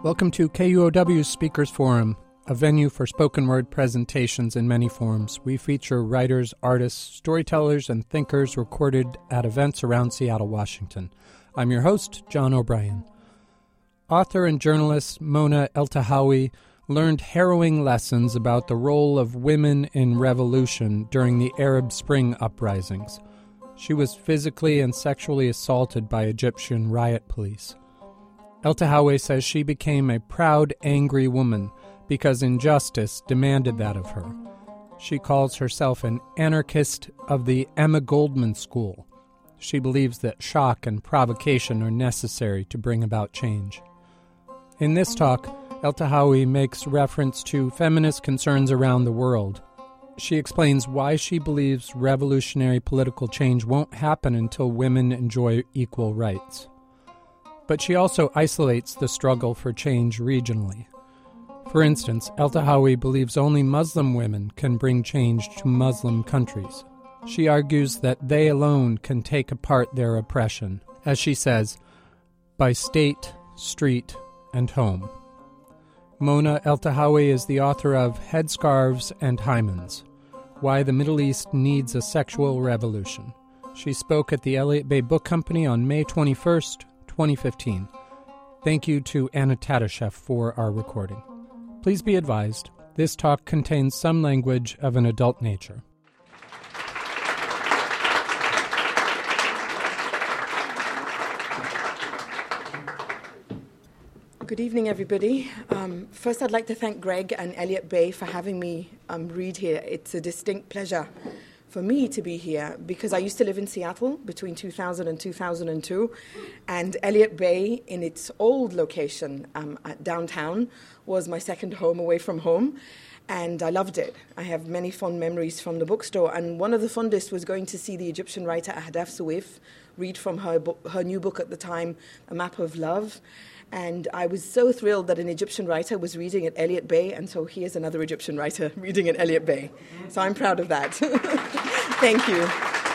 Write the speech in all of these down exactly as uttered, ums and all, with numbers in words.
Welcome to K U O W's Speakers Forum, a venue for spoken word presentations in many forms. We feature writers, artists, storytellers, and thinkers recorded at events around Seattle, Washington. I'm your host, John O'Brien. Author and journalist Mona Eltahawy learned harrowing lessons about the role of women in revolution during the Arab Spring uprisings. She was physically and sexually assaulted by Egyptian riot police. Eltahawy says she became a proud, angry woman because injustice demanded that of her. She calls herself an anarchist of the Emma Goldman school. She believes that shock and provocation are necessary to bring about change. In this talk, Eltahawy makes reference to feminist concerns around the world. She explains why she believes revolutionary political change won't happen until women enjoy equal rights. But she also isolates the struggle for change regionally. For instance, Eltahawy believes only Muslim women can bring change to Muslim countries. She argues that they alone can take apart their oppression, as she says, by state, street, and home. Mona Eltahawy is the author of Headscarves and Hymens, Why the Middle East Needs a Sexual Revolution. She spoke at the Elliott Bay Book Company on May twenty-first, twenty fifteen. Thank you to Anna Tatashev for our recording. Please be advised, this talk contains some language of an adult nature. Good evening, everybody. Um, first, I'd like to thank Greg and Elliott Bay for having me um, read here. It's a distinct pleasure for me to be here because I used to live in Seattle between two thousand and two thousand two, and Elliott Bay, in its old location um, at downtown, was my second home away from home, and I loved it. I have many fond memories from the bookstore, and one of the fondest was going to see the Egyptian writer Ahdaf Soueif read from her book, her new book at the time, A Map of Love. And I was so thrilled that an Egyptian writer was reading at Elliott Bay, and so here's another Egyptian writer reading at Elliott Bay. So I'm proud of that. Thank you.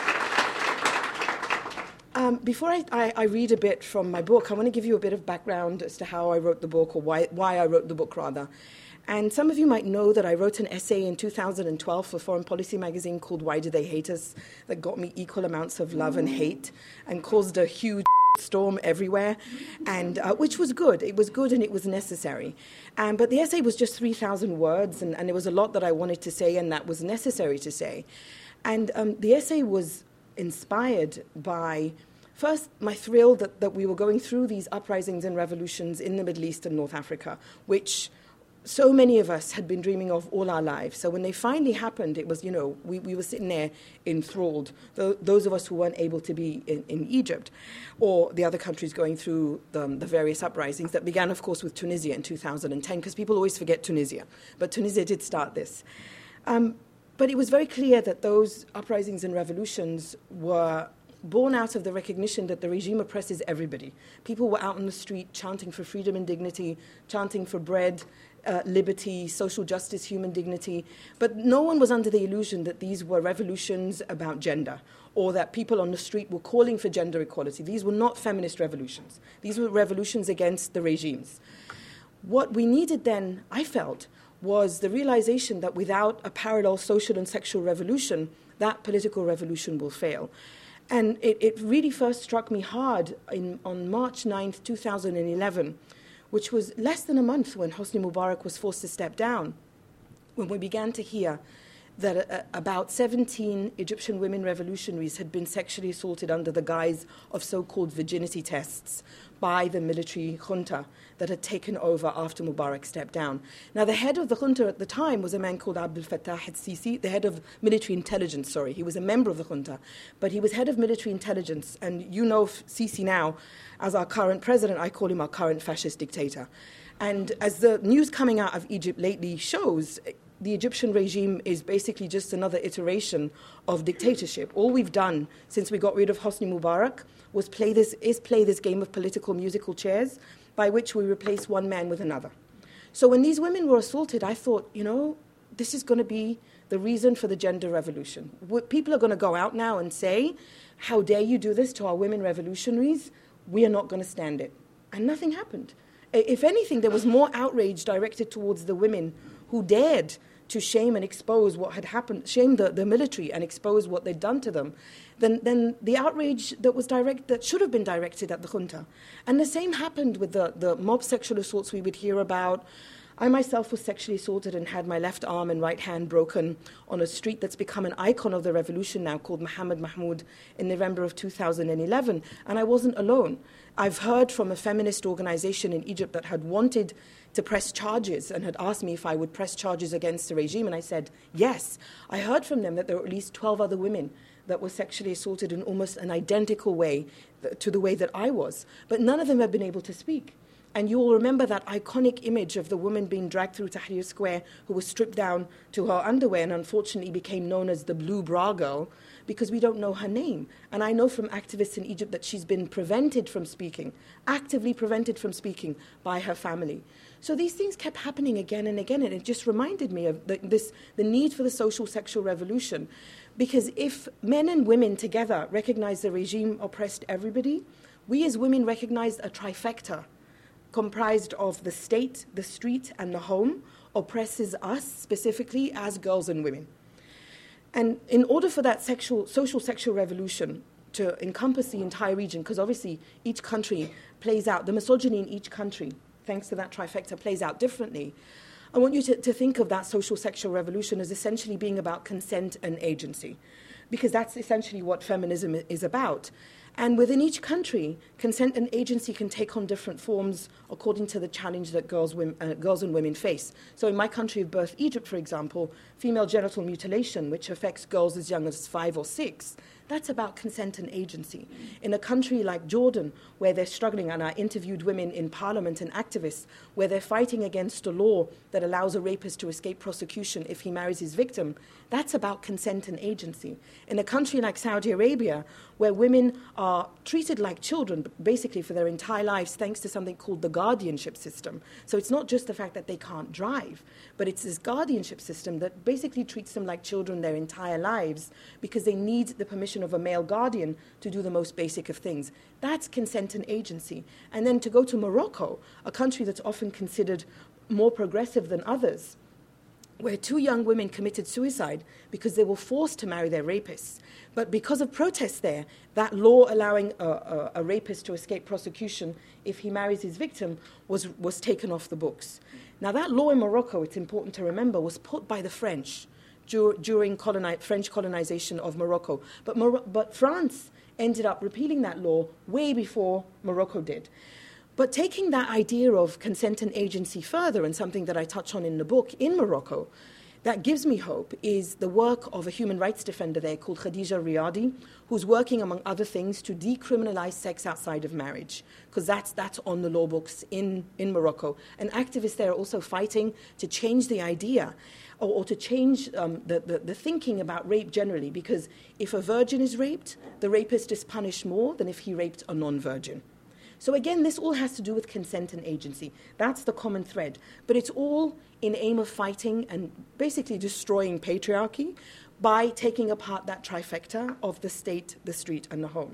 Um, before I, I, I read a bit from my book, I want to give you a bit of background as to how I wrote the book, or why, why I wrote the book, rather. And some of you might know that I wrote an essay in two thousand twelve for Foreign Policy magazine called Why Do They Hate Us? That got me equal amounts of love and hate and caused a huge storm everywhere, and uh, which was good. It was good and it was necessary. Um, but the essay was just three thousand words, and, and there was a lot that I wanted to say and that was necessary to say. And um, the essay was inspired by, first, my thrill that, that we were going through these uprisings and revolutions in the Middle East and North Africa, which so many of us had been dreaming of all our lives. So when they finally happened, it was, you know, we, we were sitting there enthralled, th- those of us who weren't able to be in, in Egypt, or the other countries going through the, the various uprisings that began, of course, with Tunisia in two thousand ten, because people always forget Tunisia. But Tunisia did start this. Um, but it was very clear that those uprisings and revolutions were born out of the recognition that the regime oppresses everybody. People were out on the street chanting for freedom and dignity, chanting for bread, Uh, liberty, social justice, human dignity, but no one was under the illusion that these were revolutions about gender or that people on the street were calling for gender equality. These were not feminist revolutions. These were revolutions against the regimes. What we needed then, I felt, was the realization that without a parallel social and sexual revolution, that political revolution will fail. And it, it really first struck me hard in, on March ninth, two thousand eleven, which was less than a month when Hosni Mubarak was forced to step down, when we began to hear that uh, about seventeen Egyptian women revolutionaries had been sexually assaulted under the guise of so-called virginity tests by the military junta that had taken over after Mubarak stepped down. Now, the head of the junta at the time was a man called Abdel Fattah el-Sisi, the head of military intelligence, sorry. He was a member of the junta, but he was head of military intelligence. And you know Sisi now as our current president. I call him our current fascist dictator. And as the news coming out of Egypt lately shows, the Egyptian regime is basically just another iteration of dictatorship. All we've done since we got rid of Hosni Mubarak was play this, is play this game of political musical chairs by which we replace one man with another. So when these women were assaulted, I thought, you know, this is going to be the reason for the gender revolution. People are going to go out now and say, how dare you do this to our women revolutionaries? We are not going to stand it. And nothing happened. If anything, there was more outrage directed towards the women who dared to shame and expose what had happened, shame the, the military and expose what they'd done to them, than, than the outrage that was direct, that should have been directed at the junta. And the same happened with the, the mob sexual assaults we would hear about. I myself was sexually assaulted and had my left arm and right hand broken on a street that's become an icon of the revolution now, called Mohammed Mahmoud, in November of two thousand eleven. And I wasn't alone. I've heard from a feminist organization in Egypt that had wanted to press charges and had asked me if I would press charges against the regime, and I said yes. I heard from them that there were at least twelve other women that were sexually assaulted in almost an identical way to the way that I was, but none of them have been able to speak. And you will remember that iconic image of the woman being dragged through Tahrir Square, who was stripped down to her underwear and unfortunately became known as the Blue Bra Girl, because we don't know her name. And I know from activists in Egypt that she's been prevented from speaking, actively prevented from speaking by her family. So these things kept happening again and again, and it just reminded me of the, this, the need for the social sexual revolution. Because if men and women together recognize the regime oppressed everybody, we as women recognized a trifecta comprised of the state, the street, and the home oppresses us specifically as girls and women. And in order for that sexual, social sexual revolution to encompass the entire region, because obviously each country plays out, the misogyny in each country, thanks to that trifecta, plays out differently, I want you to, to think of that social sexual revolution as essentially being about consent and agency, because that's essentially what feminism is about. And within each country, consent and agency can take on different forms according to the challenge that girls, women, uh, girls and women face. So in my country of birth, Egypt, for example, female genital mutilation, which affects girls as young as five or six, that's about consent and agency. In a country like Jordan, where they're struggling, and I interviewed women in parliament and activists, where they're fighting against a law that allows a rapist to escape prosecution if he marries his victim, that's about consent and agency. In a country like Saudi Arabia, where women are treated like children, basically for their entire lives, thanks to something called the guardianship system. So it's not just the fact that they can't drive, but it's this guardianship system that basically treats them like children their entire lives because they need the permission of a male guardian to do the most basic of things. That's consent and agency. And then to go to Morocco, a country that's often considered more progressive than others, where two young women committed suicide because they were forced to marry their rapists. But because of protests there, that law allowing a, a, a rapist to escape prosecution if he marries his victim was, was taken off the books. Now, that law in Morocco, it's important to remember, was put by the French dur- during coloni- French colonization of Morocco. But, Mor- but France ended up repealing that law way before Morocco did. But taking that idea of consent and agency further, and something that I touch on in the book, in Morocco, that gives me hope is the work of a human rights defender there called Khadija Riyadi, who's working, among other things, to decriminalize sex outside of marriage, because that's, that's on the law books in, in Morocco. And activists there are also fighting to change the idea or, or to change um, the, the, the thinking about rape generally, because if a virgin is raped, the rapist is punished more than if he raped a non-virgin. So again, this all has to do with consent and agency. That's the common thread. But it's all in aim of fighting and basically destroying patriarchy by taking apart that trifecta of the state, the street, and the home.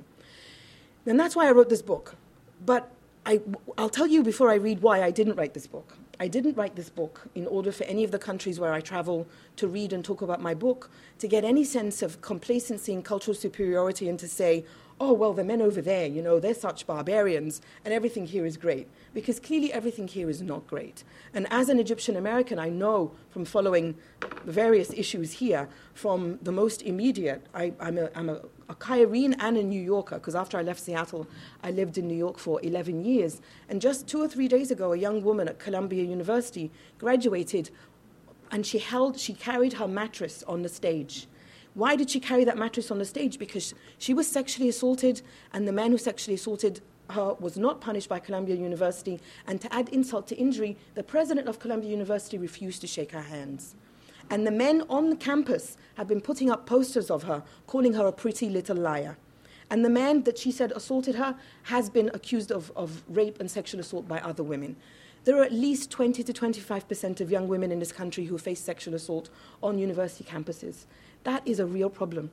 And that's why I wrote this book. But I, I'll tell you before I read why I didn't write this book. I didn't write this book in order for any of the countries where I travel to read and talk about my book to get any sense of complacency and cultural superiority and to say, oh, well, the men over there, you know, they're such barbarians, and everything here is great. Because clearly everything here is not great. And as an Egyptian American, I know from following the various issues here, from the most immediate, I, I'm, a, I'm a, a Cairene and a New Yorker, because after I left Seattle, I lived in New York for eleven years. And just two or three days ago, a young woman at Columbia University graduated, and she held, she carried her mattress on the stage. Why did she carry that mattress on the stage? Because she was sexually assaulted, and the man who sexually assaulted her was not punished by Columbia University. And to add insult to injury, the president of Columbia University refused to shake her hands. And the men on the campus have been putting up posters of her, calling her a pretty little liar. And the man that she said assaulted her has been accused of, of rape and sexual assault by other women. There are at least twenty to twenty-five percent of young women in this country who face sexual assault on university campuses. That is a real problem.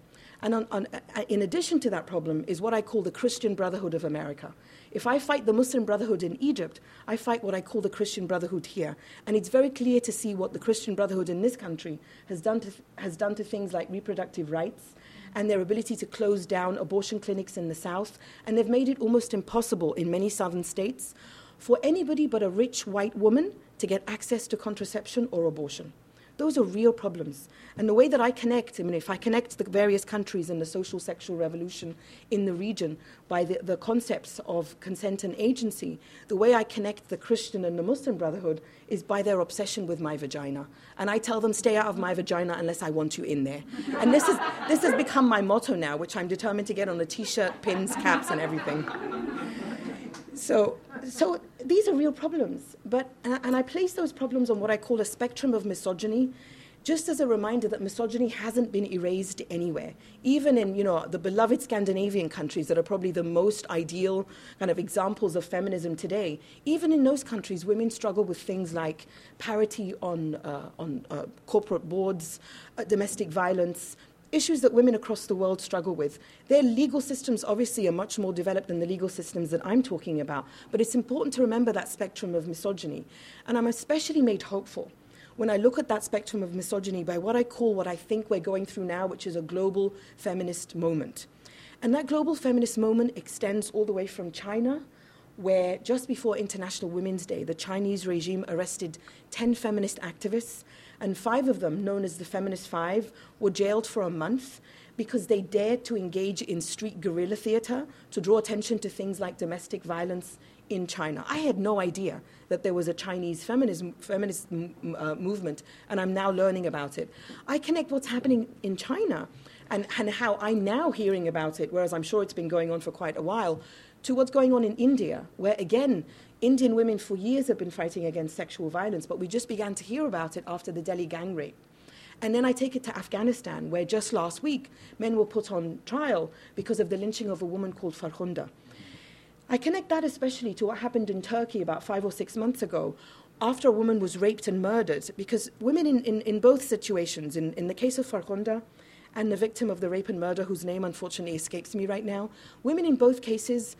And on, on, in addition to that problem is what I call the Christian Brotherhood of America. If I fight the Muslim Brotherhood in Egypt, I fight what I call the Christian Brotherhood here. And it's very clear to see what the Christian Brotherhood in this country has done to, has done to things like reproductive rights and their ability to close down abortion clinics in the South. And they've made it almost impossible in many southern states for anybody but a rich white woman to get access to contraception or abortion. Those are real problems. And the way that I connect, I mean, if I connect the various countries in the social sexual revolution in the region by the, the concepts of consent and agency, the way I connect the Christian and the Muslim Brotherhood is by their obsession with my vagina. And I tell them, stay out of my vagina unless I want you in there. And this is this has become my motto now, which I'm determined to get on a T-shirt, pins, caps, and everything. So, so these are real problems, but and I place those problems on what I call a spectrum of misogyny, just as a reminder that misogyny hasn't been erased anywhere. Even in, you know, the beloved Scandinavian countries that are probably the most ideal kind of examples of feminism today, even in those countries, women struggle with things like parity on uh, on uh, corporate boards, uh, domestic violence, issues that women across the world struggle with. Their legal systems obviously are much more developed than the legal systems that I'm talking about, but it's important to remember that spectrum of misogyny. And I'm especially made hopeful when I look at that spectrum of misogyny by what I call what I think we're going through now, which is a global feminist moment. And that global feminist moment extends all the way from China, where just before International Women's Day, the Chinese regime arrested ten feminist activists, and five of them, known as the Feminist Five, were jailed for a month because they dared to engage in street guerrilla theater to draw attention to things like domestic violence in China. I had no idea that there was a Chinese feminism, feminist m- uh, movement, and I'm now learning about it. I connect what's happening in China and, and how I'm now hearing about it, whereas I'm sure it's been going on for quite a while, to what's going on in India, where, again, Indian women for years have been fighting against sexual violence, but we just began to hear about it after the Delhi gang rape. And then I take it to Afghanistan, where just last week, men were put on trial because of the lynching of a woman called Farkhunda. I connect that especially to what happened in Turkey about five or six months ago, after a woman was raped and murdered, because women in, in, in both situations, in, in the case of Farkhunda and the victim of the rape and murder, whose name unfortunately escapes me right now, women in both cases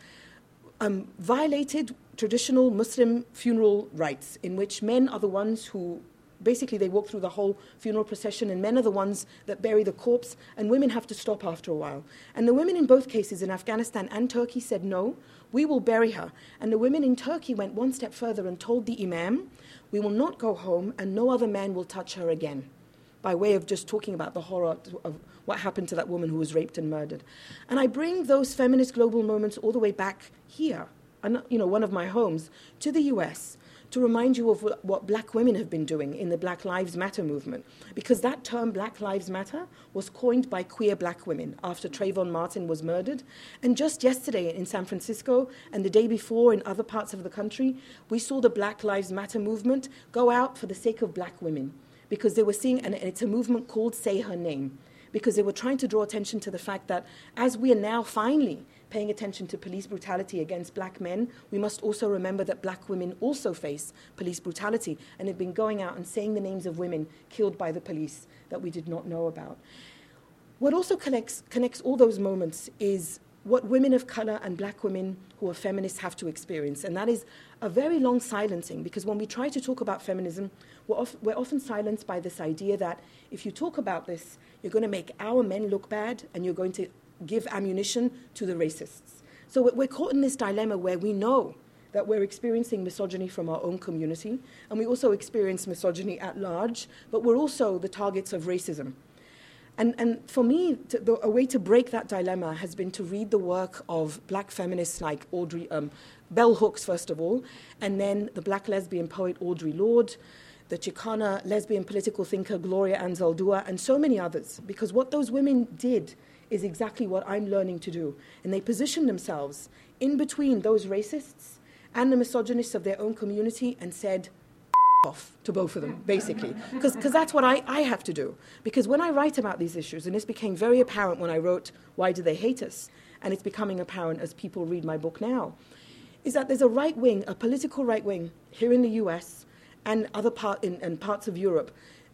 um, violated traditional Muslim funeral rites, in which men are the ones who, basically they walk through the whole funeral procession, and men are the ones that bury the corpse, and women have to stop after a while. And the women in both cases, in Afghanistan and Turkey, said, no, we will bury her. And the women in Turkey went one step further and told the imam, we will not go home, and no other man will touch her again, by way of just talking about the horror of what happened to that woman who was raped and murdered. And I bring those feminist global moments all the way back here, and, you know, one of my homes, to the U S, to remind you of what black women have been doing in the Black Lives Matter movement. Because that term, Black Lives Matter, was coined by queer black women after Trayvon Martin was murdered. And just yesterday in San Francisco, and the day before in other parts of the country, we saw the Black Lives Matter movement go out for the sake of black women. Because they were seeing, and it's a movement called Say Her Name, because they were trying to draw attention to the fact that as we are now finally paying attention to police brutality against black men, we must also remember that black women also face police brutality and have been going out and saying the names of women killed by the police that we did not know about. What also connects, connects all those moments is what women of color and black women who are feminists have to experience, and that is a very long silencing, because when we try to talk about feminism, we're, of, we're often silenced by this idea that if you talk about this, you're going to make our men look bad and you're going to give ammunition to the racists. So we're caught in this dilemma where we know that we're experiencing misogyny from our own community, and we also experience misogyny at large, but we're also the targets of racism. And, and for me, to, the, a way to break that dilemma has been to read the work of black feminists like Audre, um, Bell Hooks, first of all, and then the black lesbian poet Audre Lorde, the Chicana lesbian political thinker Gloria Anzaldúa, and so many others, because what those women did is exactly what I'm learning to do. And they positioned themselves in between those racists and the misogynists of their own community and said, off to both of them, basically. Because that's what I, I have to do. Because when I write about these issues, and this became very apparent when I wrote Why Do They Hate Us? And it's becoming apparent as people read my book now, is that there's a right wing, a political right wing, here in the U S and other part in, in parts of Europe,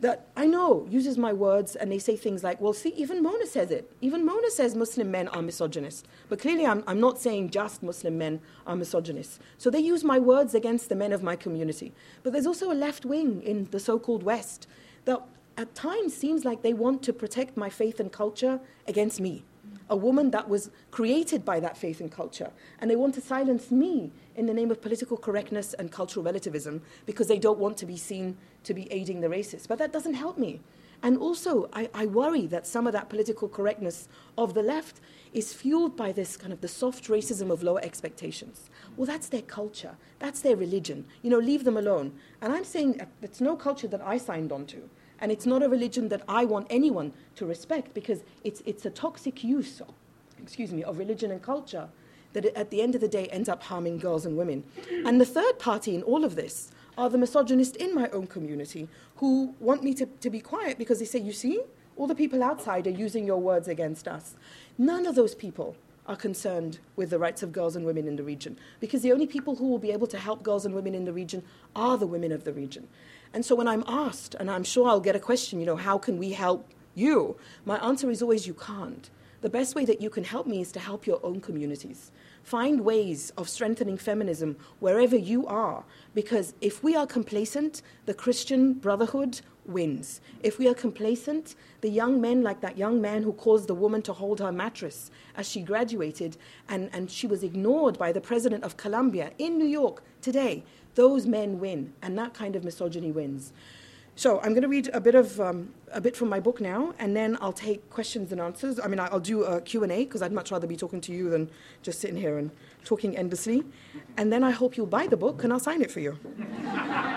that I know uses my words, and they say things like, well, see, even Mona says it. Even Mona says Muslim men are misogynist. But clearly I'm, I'm not saying just Muslim men are misogynist. So they use my words against the men of my community. But there's also a left wing in the so-called West that at times seems like they want to protect my faith and culture against me, a woman that was created by that faith and culture. And they want to silence me in the name of political correctness and cultural relativism because they don't want to be seen to be aiding the racists. But that doesn't help me. And also, I, I worry that some of that political correctness of the left is fueled by this kind of the soft racism of lower expectations. Well, that's their culture. That's their religion. You know, leave them alone. And I'm saying it's no culture that I signed on to. And it's not a religion that I want anyone to respect because it's, it's a toxic use, excuse me, of religion and culture that at the end of the day ends up harming girls and women. And the third party in all of this are the misogynists in my own community who want me to, to be quiet because they say, you see, all the people outside are using your words against us. None of those people are concerned with the rights of girls and women in the region because the only people who will be able to help girls and women in the region are the women of the region. And so when I'm asked, and I'm sure I'll get a question, you know, how can we help you? My answer is always, you can't. The best way that you can help me is to help your own communities. Find ways of strengthening feminism wherever you are, because if we are complacent, the Christian Brotherhood wins. If we are complacent, the young men, like that young man who caused the woman to hold her mattress as she graduated, and, and she was ignored by the president of Columbia in New York today, those men win, and that kind of misogyny wins. So I'm going to read a bit of um, a bit from my book now, and then I'll take questions and answers. I mean, I'll do a Q and A, because I'd much rather be talking to you than just sitting here and talking endlessly. And then I hope you'll buy the book, and I'll sign it for you. All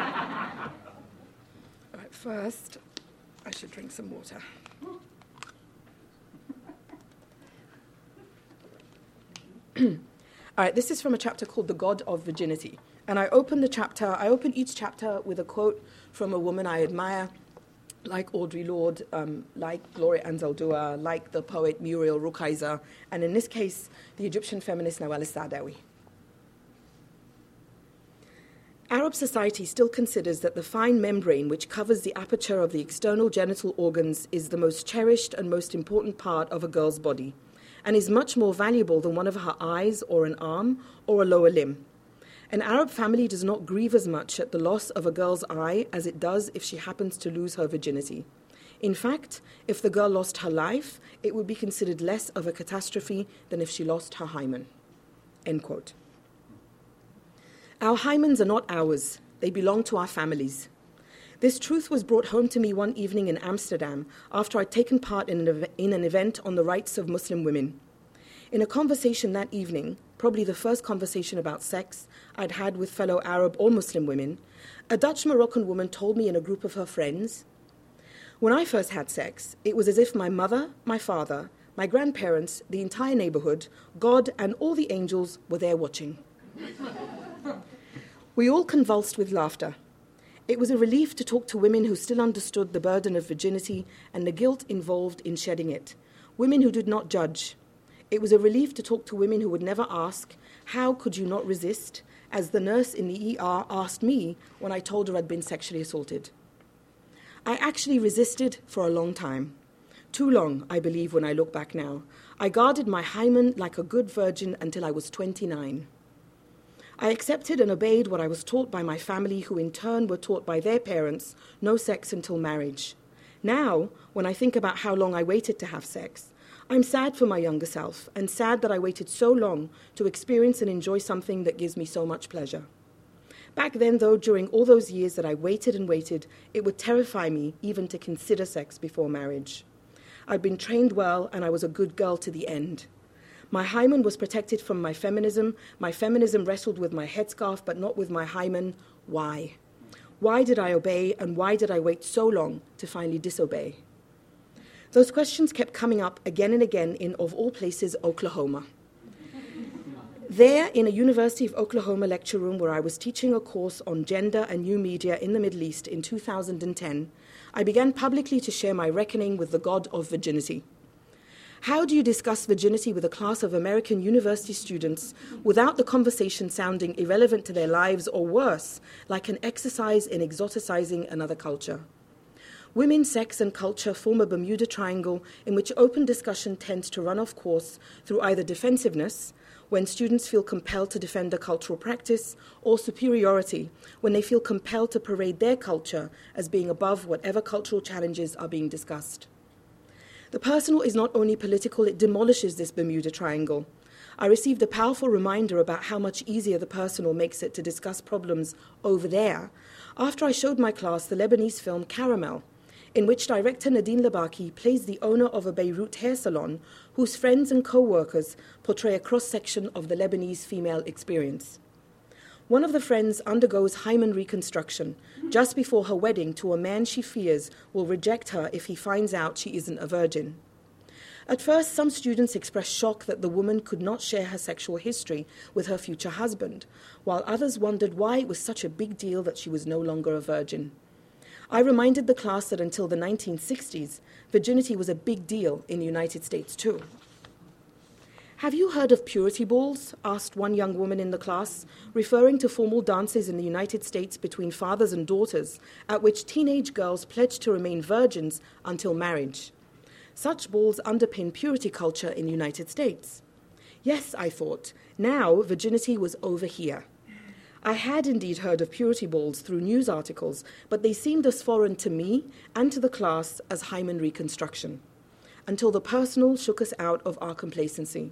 right, first, I should drink some water. All right, this is from a chapter called The God of Virginity. And I open the chapter, I open each chapter with a quote from a woman I admire, like Audre Lorde, um, like Gloria Anzaldúa, like the poet Muriel Rukeyser, and in this case, the Egyptian feminist Nawal al-Saadawi. Arab society still considers that the fine membrane which covers the aperture of the external genital organs is the most cherished and most important part of a girl's body, and is much more valuable than one of her eyes or an arm or a lower limb. An Arab family does not grieve as much at the loss of a girl's eye as it does if she happens to lose her virginity. In fact, if the girl lost her life, it would be considered less of a catastrophe than if she lost her hymen. End quote. Our hymens are not ours. They belong to our families. This truth was brought home to me one evening in Amsterdam after I'd taken part in an, ev- in an event on the rights of Muslim women. In a conversation that evening, probably the first conversation about sex I'd had with fellow Arab or Muslim women, a Dutch Moroccan woman told me in a group of her friends, when I first had sex, it was as if my mother, my father, my grandparents, the entire neighborhood, God, and all the angels were there watching. We all convulsed with laughter. It was a relief to talk to women who still understood the burden of virginity and the guilt involved in shedding it, women who did not judge. It was a relief to talk to women who would never ask, how could you not resist, as the nurse in the E R asked me when I told her I'd been sexually assaulted. I actually resisted for a long time. Too long, I believe, when I look back now. I guarded my hymen like a good virgin until I was twenty-nine. I accepted and obeyed what I was taught by my family, who in turn were taught by their parents, no sex until marriage. Now, when I think about how long I waited to have sex, I'm sad for my younger self, and sad that I waited so long to experience and enjoy something that gives me so much pleasure. Back then, though, during all those years that I waited and waited, it would terrify me even to consider sex before marriage. I'd been trained well, and I was a good girl to the end. My hymen was protected from my feminism. My feminism wrestled with my headscarf, but not with my hymen. Why? Why did I obey, and why did I wait so long to finally disobey? Those questions kept coming up again and again in, of all places, Oklahoma. There, in a University of Oklahoma lecture room where I was teaching a course on gender and new media in the Middle East in two thousand ten, I began publicly to share my reckoning with the God of virginity. How do you discuss virginity with a class of American university students without the conversation sounding irrelevant to their lives, or worse, like an exercise in exoticizing another culture? Women, sex, and culture form a Bermuda Triangle in which open discussion tends to run off course through either defensiveness, when students feel compelled to defend a cultural practice, or superiority, when they feel compelled to parade their culture as being above whatever cultural challenges are being discussed. The personal is not only political, it demolishes this Bermuda Triangle. I received a powerful reminder about how much easier the personal makes it to discuss problems over there after I showed my class the Lebanese film Caramel, in which director Nadine Labaki plays the owner of a Beirut hair salon whose friends and co-workers portray a cross-section of the Lebanese female experience. One of the friends undergoes hymen reconstruction just before her wedding to a man she fears will reject her if he finds out she isn't a virgin. At first, some students expressed shock that the woman could not share her sexual history with her future husband, while others wondered why it was such a big deal that she was no longer a virgin. I reminded the class that until the nineteen sixties, virginity was a big deal in the United States too. "Have you heard of purity balls?" asked one young woman in the class, referring to formal dances in the United States between fathers and daughters, at which teenage girls pledged to remain virgins until marriage. Such balls underpin purity culture in the United States. Yes, I thought, now virginity was over here. I had indeed heard of purity balls through news articles, but they seemed as foreign to me and to the class as hymen reconstruction, until the personal shook us out of our complacency.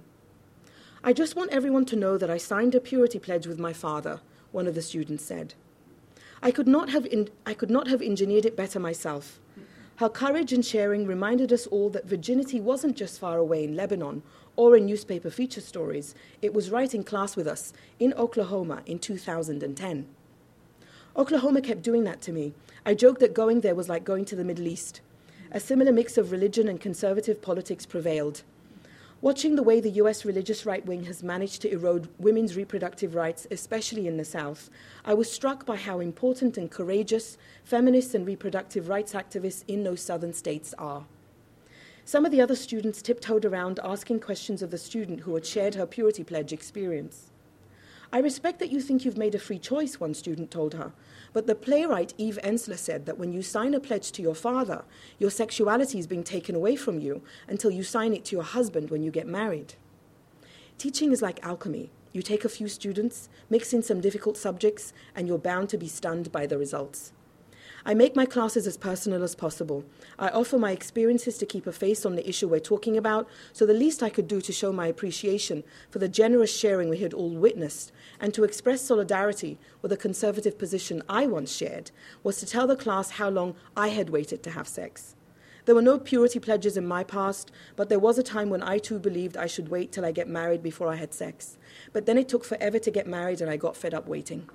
"I just want everyone to know that I signed a purity pledge with my father," one of the students said. I could not have in, I could not have engineered it better myself. Her courage in sharing reminded us all that virginity wasn't just far away in Lebanon or in newspaper feature stories. It was right in class with us in Oklahoma in two thousand ten. Oklahoma kept doing that to me. I joked that going there was like going to the Middle East. A similar mix of religion and conservative politics prevailed. Watching the way the U S religious right wing has managed to erode women's reproductive rights, especially in the South, I was struck by how important and courageous feminists and reproductive rights activists in those southern states are. Some of the other students tiptoed around asking questions of the student who had shared her purity pledge experience. "I respect that you think you've made a free choice," one student told her, "but the playwright Eve Ensler said that when you sign a pledge to your father, your sexuality is being taken away from you until you sign it to your husband when you get married." Teaching is like alchemy. You take a few students, mix in some difficult subjects, and you're bound to be stunned by the results. I make my classes as personal as possible. I offer my experiences to keep a face on the issue we're talking about, so the least I could do to show my appreciation for the generous sharing we had all witnessed and to express solidarity with a conservative position I once shared was to tell the class how long I had waited to have sex. There were no purity pledges in my past, but there was a time when I too believed I should wait till I get married before I had sex. But then it took forever to get married and I got fed up waiting.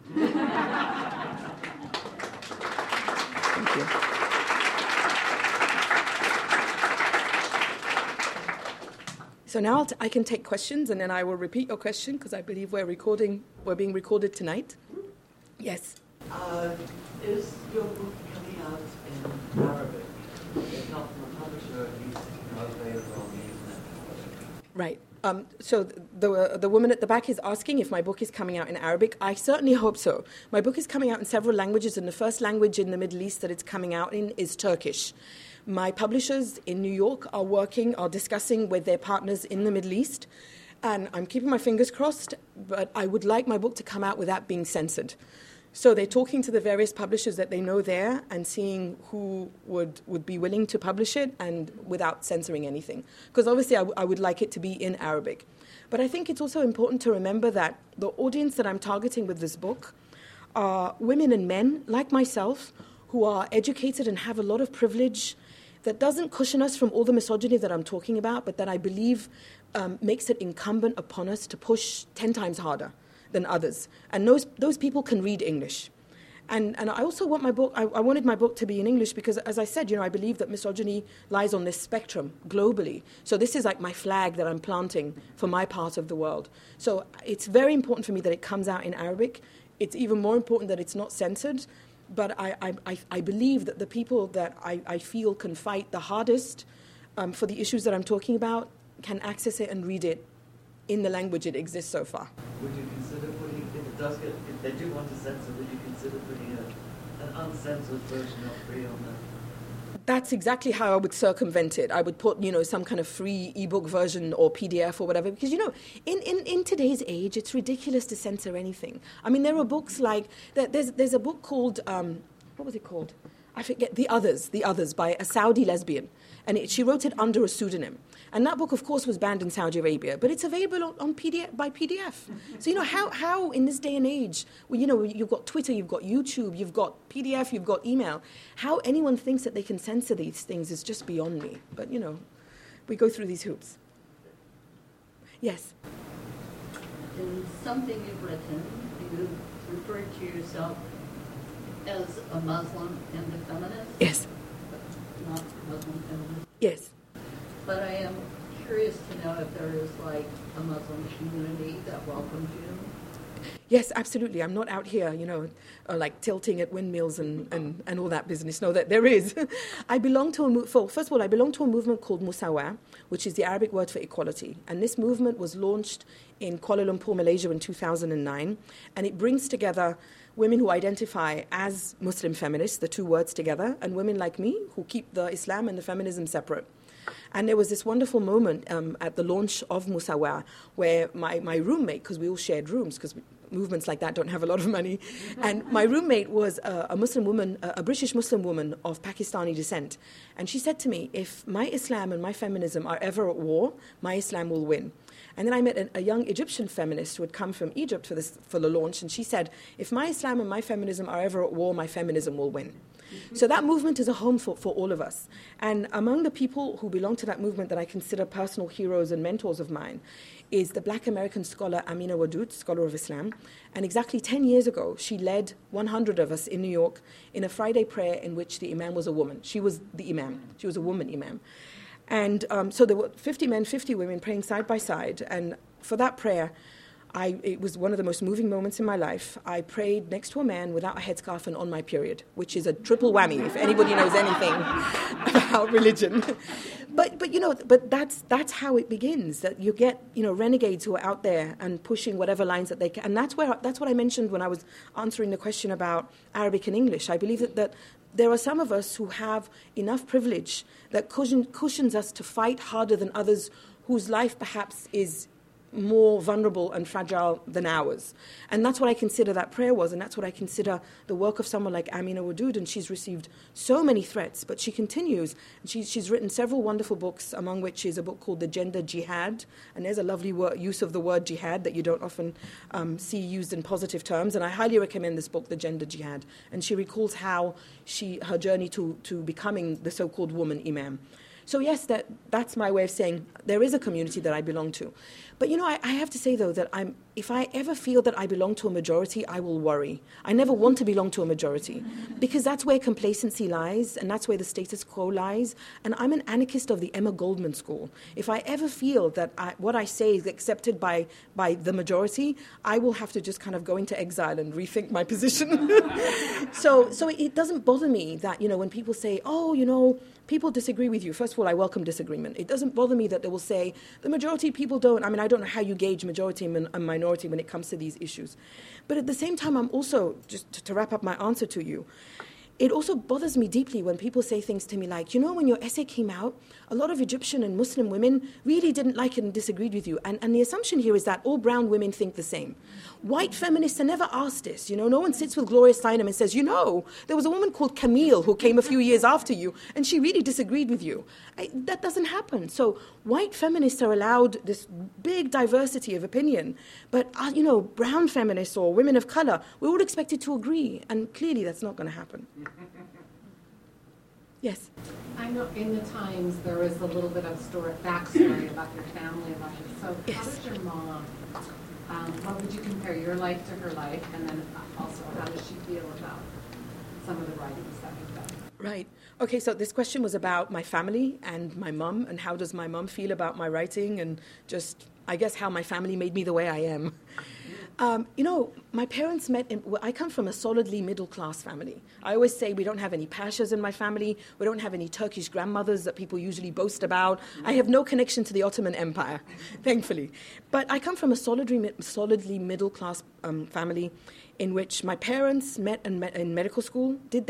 Thank you. So now I'll t- I can take questions, and then I will repeat your question because I believe we're recording. We're being recorded tonight. Yes. Uh, is your book coming out in Arabic? If not from a publisher, at least available on the internet. Right. Um, so the uh, the woman at the back is asking if my book is coming out in Arabic. I certainly hope so. My book is coming out in several languages, and the first language in the Middle East that it's coming out in is Turkish. My publishers in New York are working, are discussing with their partners in the Middle East, and I'm keeping my fingers crossed, but I would like my book to come out without being censored. So they're talking to the various publishers that they know there and seeing who would, would be willing to publish it and without censoring anything. Because obviously I, w- I would like it to be in Arabic. But I think it's also important to remember that the audience that I'm targeting with this book are women and men like myself who are educated and have a lot of privilege that doesn't cushion us from all the misogyny that I'm talking about, but that I believe um, makes it incumbent upon us to push ten times harder than others. And those those people can read English. And and I also want my book, I, I wanted my book to be in English because, as I said, you know, I believe that misogyny lies on this spectrum globally. So this is like my flag that I'm planting for my part of the world. So it's very important for me that it comes out in Arabic. It's even more important that it's not censored. But I, I, I believe that the people that I, I feel can fight the hardest um, for the issues that I'm talking about can access it and read it in the language it exists so far. Would you consider putting, if it does get, if they do want to censor, would you consider putting a, an uncensored version of Free on the That's exactly how I would circumvent it. I would put, you know, some kind of free ebook version or P D F or whatever. Because, you know, in, in, in today's age, it's ridiculous to censor anything. I mean, there are books like, there's, there's a book called, um, what was it called? I forget, The Others, The Others, by a Saudi lesbian. And it, she wrote it under a pseudonym. And that book, of course, was banned in Saudi Arabia, but it's available on, on P D F, by P D F. So, you know, how, how in this day and age, well, you know, you've got Twitter, you've got YouTube, you've got P D F, you've got email. How anyone thinks that they can censor these things is just beyond me. But, you know, we go through these hoops. Yes? In something you've written, you refer to yourself as a Muslim and a feminist? Yes. But not Muslim feminist? Yes. But I am curious to know if there is like a Muslim community that welcomes you. Yes, absolutely. I'm not out here, you know, uh, like tilting at windmills and, and, and all that business. No, that there is. I belong to a mo- first of all, I belong to a movement called Musawa, which is the Arabic word for equality. And this movement was launched in Kuala Lumpur, Malaysia in two thousand nine, and it brings together women who identify as Muslim feminists, the two words together, and women like me who keep the Islam and the feminism separate. And there was this wonderful moment um, at the launch of Musawa where my, my roommate, because we all shared rooms, because movements like that don't have a lot of money, and my roommate was a, a Muslim woman, a, a British Muslim woman of Pakistani descent. And she said to me, if my Islam and my feminism are ever at war, my Islam will win. And then I met a, a young Egyptian feminist who had come from Egypt for, this, for the launch, and she said, if my Islam and my feminism are ever at war, my feminism will win. So that movement is a home for, for all of us. And among the people who belong to that movement that I consider personal heroes and mentors of mine is the black American scholar Amina Wadud, scholar of Islam. And exactly ten years ago, she led one hundred of us in New York in a Friday prayer in which the imam was a woman. She was the imam. She was a woman imam. And um, so there were fifty men, fifty women praying side by side. And for that prayer, I, it was one of the most moving moments in my life. I prayed next to a man without a headscarf and on my period, which is a triple whammy if anybody knows anything about religion. But, but you know, but that's that's how it begins. That you get, you know, renegades who are out there and pushing whatever lines that they can. And that's where that's what I mentioned when I was answering the question about Arabic and English. I believe that, that there are some of us who have enough privilege that cushion, cushions us to fight harder than others whose life perhaps is more vulnerable and fragile than ours. And that's what I consider that prayer was, and that's what I consider the work of someone like Amina Wadud, and she's received so many threats, but she continues. And she, she's written several wonderful books, among which is a book called The Gender Jihad, and there's a lovely word, use of the word jihad that you don't often um, see used in positive terms, and I highly recommend this book, The Gender Jihad. And she recalls how she her journey to, to becoming the so-called woman imam. So yes, that, that's my way of saying there is a community that I belong to. But, you know, I, I have to say, though, that I'm, if I ever feel that I belong to a majority, I will worry. I never want to belong to a majority because that's where complacency lies and that's where the status quo lies. And I'm an anarchist of the Emma Goldman school. If I ever feel that I, what I say is accepted by, by the majority, I will have to just kind of go into exile and rethink my position. so so it doesn't bother me that, you know, when people say, oh, you know, people disagree with you. First of all, I welcome disagreement. It doesn't bother me that they will say the majority of people don't. I mean, I don't know how you gauge majority and minority when it comes to these issues. But at the same time, I'm also, just to, to wrap up my answer to you, it also bothers me deeply when people say things to me like, you know, when your essay came out, a lot of Egyptian and Muslim women really didn't like it and disagreed with you. And, and the assumption here is that all brown women think the same. White feminists are never asked this. You know, no one sits with Gloria Steinem and says, you know, there was a woman called Camille who came a few years after you, and she really disagreed with you. I, that doesn't happen. So white feminists are allowed this big diversity of opinion. But, uh, you know, brown feminists or women of color, we're all expected to agree. And clearly that's not going to happen. Yes? I know in the Times there was a little bit of story, backstory about your family. About your, so yes. How does your mom, um, what would you compare your life to her life? And then also, how does she feel about some of the writings that you've done? Right. Okay, so this question was about my family and my mum, and how does my mum feel about my writing, and just, I guess, how my family made me the way I am. Um, you know, my parents met, in, well, I come from a solidly middle-class family. I always say we don't have any pashas in my family. We don't have any Turkish grandmothers that people usually boast about. I have no connection to the Ottoman Empire, thankfully. But I come from a solidly, solidly middle-class um, family in which my parents met in, in medical school, did their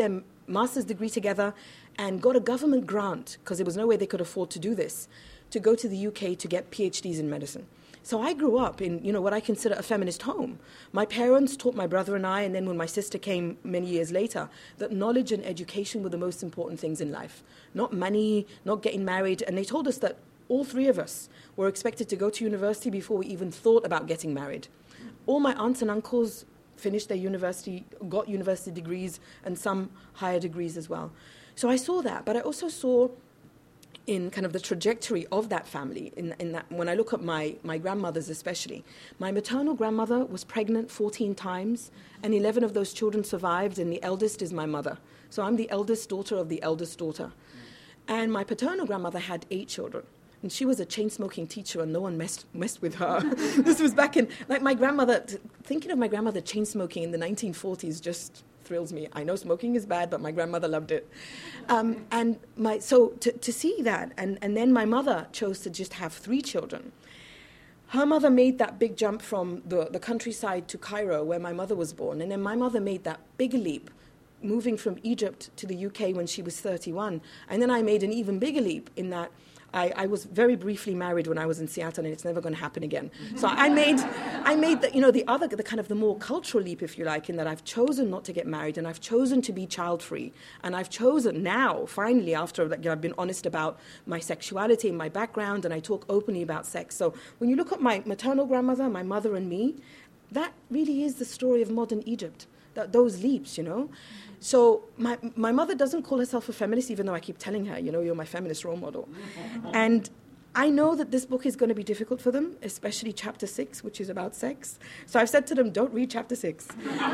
master's degree together and got a government grant, because there was no way they could afford to do this, to go to the U K to get PhDs in medicine. So I grew up in, you know, what I consider a feminist home. My parents taught my brother and I, and then when my sister came many years later, that knowledge and education were the most important things in life. Not money, not getting married. And they told us that all three of us were expected to go to university before we even thought about getting married. All my aunts and uncles finished their university, got university degrees, and some higher degrees as well. So I saw that, but I also saw in kind of the trajectory of that family, in, in that when I look at my, my grandmothers especially, my maternal grandmother was pregnant fourteen times, and eleven of those children survived, and the eldest is my mother. So I'm the eldest daughter of the eldest daughter. And my paternal grandmother had eight children. And she was a chain-smoking teacher, and no one messed, messed with her. This was back in, like my grandmother, thinking of my grandmother chain-smoking in the nineteen forties just thrills me. I know smoking is bad, but my grandmother loved it. Um, and my so to, to see that, and, and then my mother chose to just have three children. Her mother made that big jump from the, the countryside to Cairo, where my mother was born. And then my mother made that big leap, moving from Egypt to the U K when she was thirty-one. And then I made an even bigger leap in that I, I was very briefly married when I was in Seattle, and it's never going to happen again. So I made, I made the, you know, the other, the kind of the more cultural leap, if you like, in that I've chosen not to get married, and I've chosen to be child-free, and I've chosen now, finally, after like, I've been honest about my sexuality and my background, and I talk openly about sex. So when you look at my maternal grandmother, my mother, and me, that really is the story of modern Egypt. That, those leaps, you know. So my my mother doesn't call herself a feminist, even though I keep telling her, you know, you're my feminist role model. And I know that this book is going to be difficult for them, especially chapter six, which is about sex. So I've said to them, don't read chapter six.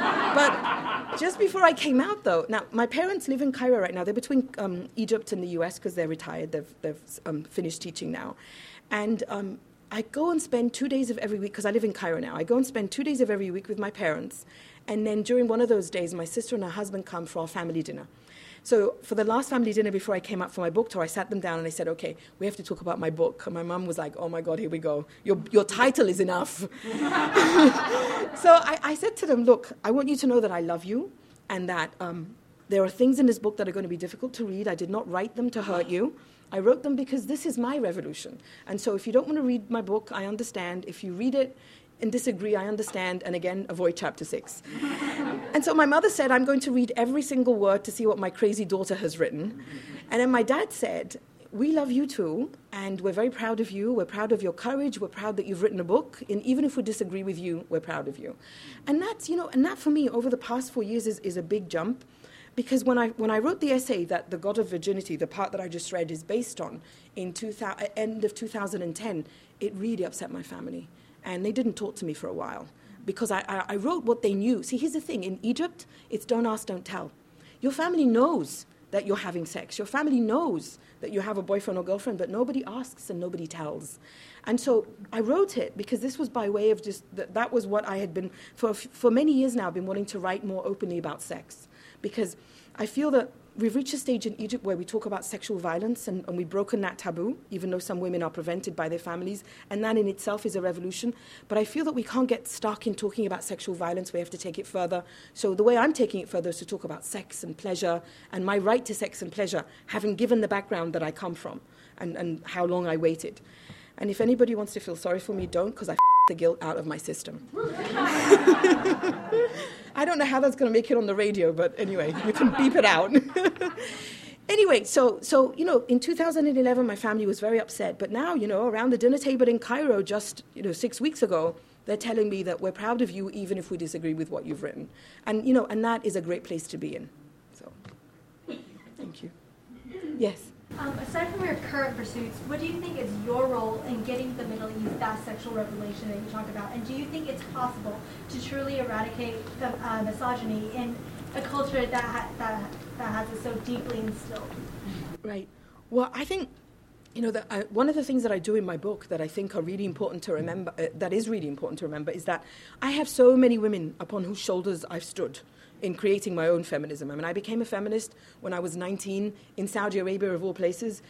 But just before I came out, though, now my parents live in Cairo right now. They're between um, Egypt and the U S because they're retired. They've, they've um, finished teaching now. And um, I go and spend two days of every week, because I live in Cairo now. I go and spend two days of every week with my parents. And then during one of those days, my sister and her husband come for our family dinner. So for the last family dinner before I came up for my book tour, I sat them down and I said, okay, we have to talk about my book. And my mum was like, oh, my God, here we go. Your your title is enough. So I, I said to them, look, I want you to know that I love you, and that um, there are things in this book that are going to be difficult to read. I did not write them to hurt you. I wrote them because this is my revolution. And so if you don't want to read my book, I understand. If you read it and disagree, I understand, and again, avoid chapter six. And so my mother said, I'm going to read every single word to see what my crazy daughter has written. And then my dad said, we love you too, and we're very proud of you. We're proud of your courage. We're proud that you've written a book. And even if we disagree with you, we're proud of you. And that's, you know, and that for me, over the past four years, is, is a big jump. Because when I when I wrote the essay that The God of Virginity, the part that I just read, is based on, in two thousand, end of two thousand ten, it really upset my family. And they didn't talk to me for a while because I, I, I wrote what they knew. See, here's the thing. In Egypt, it's don't ask, don't tell. Your family knows that you're having sex. Your family knows that you have a boyfriend or girlfriend, but nobody asks and nobody tells. And so I wrote it because this was by way of just, that, that was what I had been, for, for many years now, been wanting to write more openly about sex. Because I feel that we've reached a stage in Egypt where we talk about sexual violence, and, and we've broken that taboo, even though some women are prevented by their families, and that in itself is a revolution. But I feel that we can't get stuck in talking about sexual violence. We have to take it further. So the way I'm taking it further is to talk about sex and pleasure, and my right to sex and pleasure, having given the background that I come from, and, and how long I waited. And if anybody wants to feel sorry for me, don't, because I f*** the guilt out of my system. I don't know how that's going to make it on the radio, but anyway, you can beep it out. Anyway, so, so you know, in two thousand eleven, my family was very upset. But now, you know, around the dinner table in Cairo just, you know, six weeks ago, they're telling me that we're proud of you even if we disagree with what you've written. And, you know, and that is a great place to be in. So, thank you. Yes? Um, aside from your current pursuits, what do you think is your role in getting the Middle East that sexual revelation that you talk about? And do you think it's possible to truly eradicate the, uh, misogyny in a culture that, ha- that, that has it so deeply instilled? Right. Well, I think, you know, that I, one of the things that I do in my book that I think are really important to remember, uh, that is really important to remember, is that I have so many women upon whose shoulders I've stood in creating my own feminism. I mean, I became a feminist when I was nineteen in Saudi Arabia, of all places.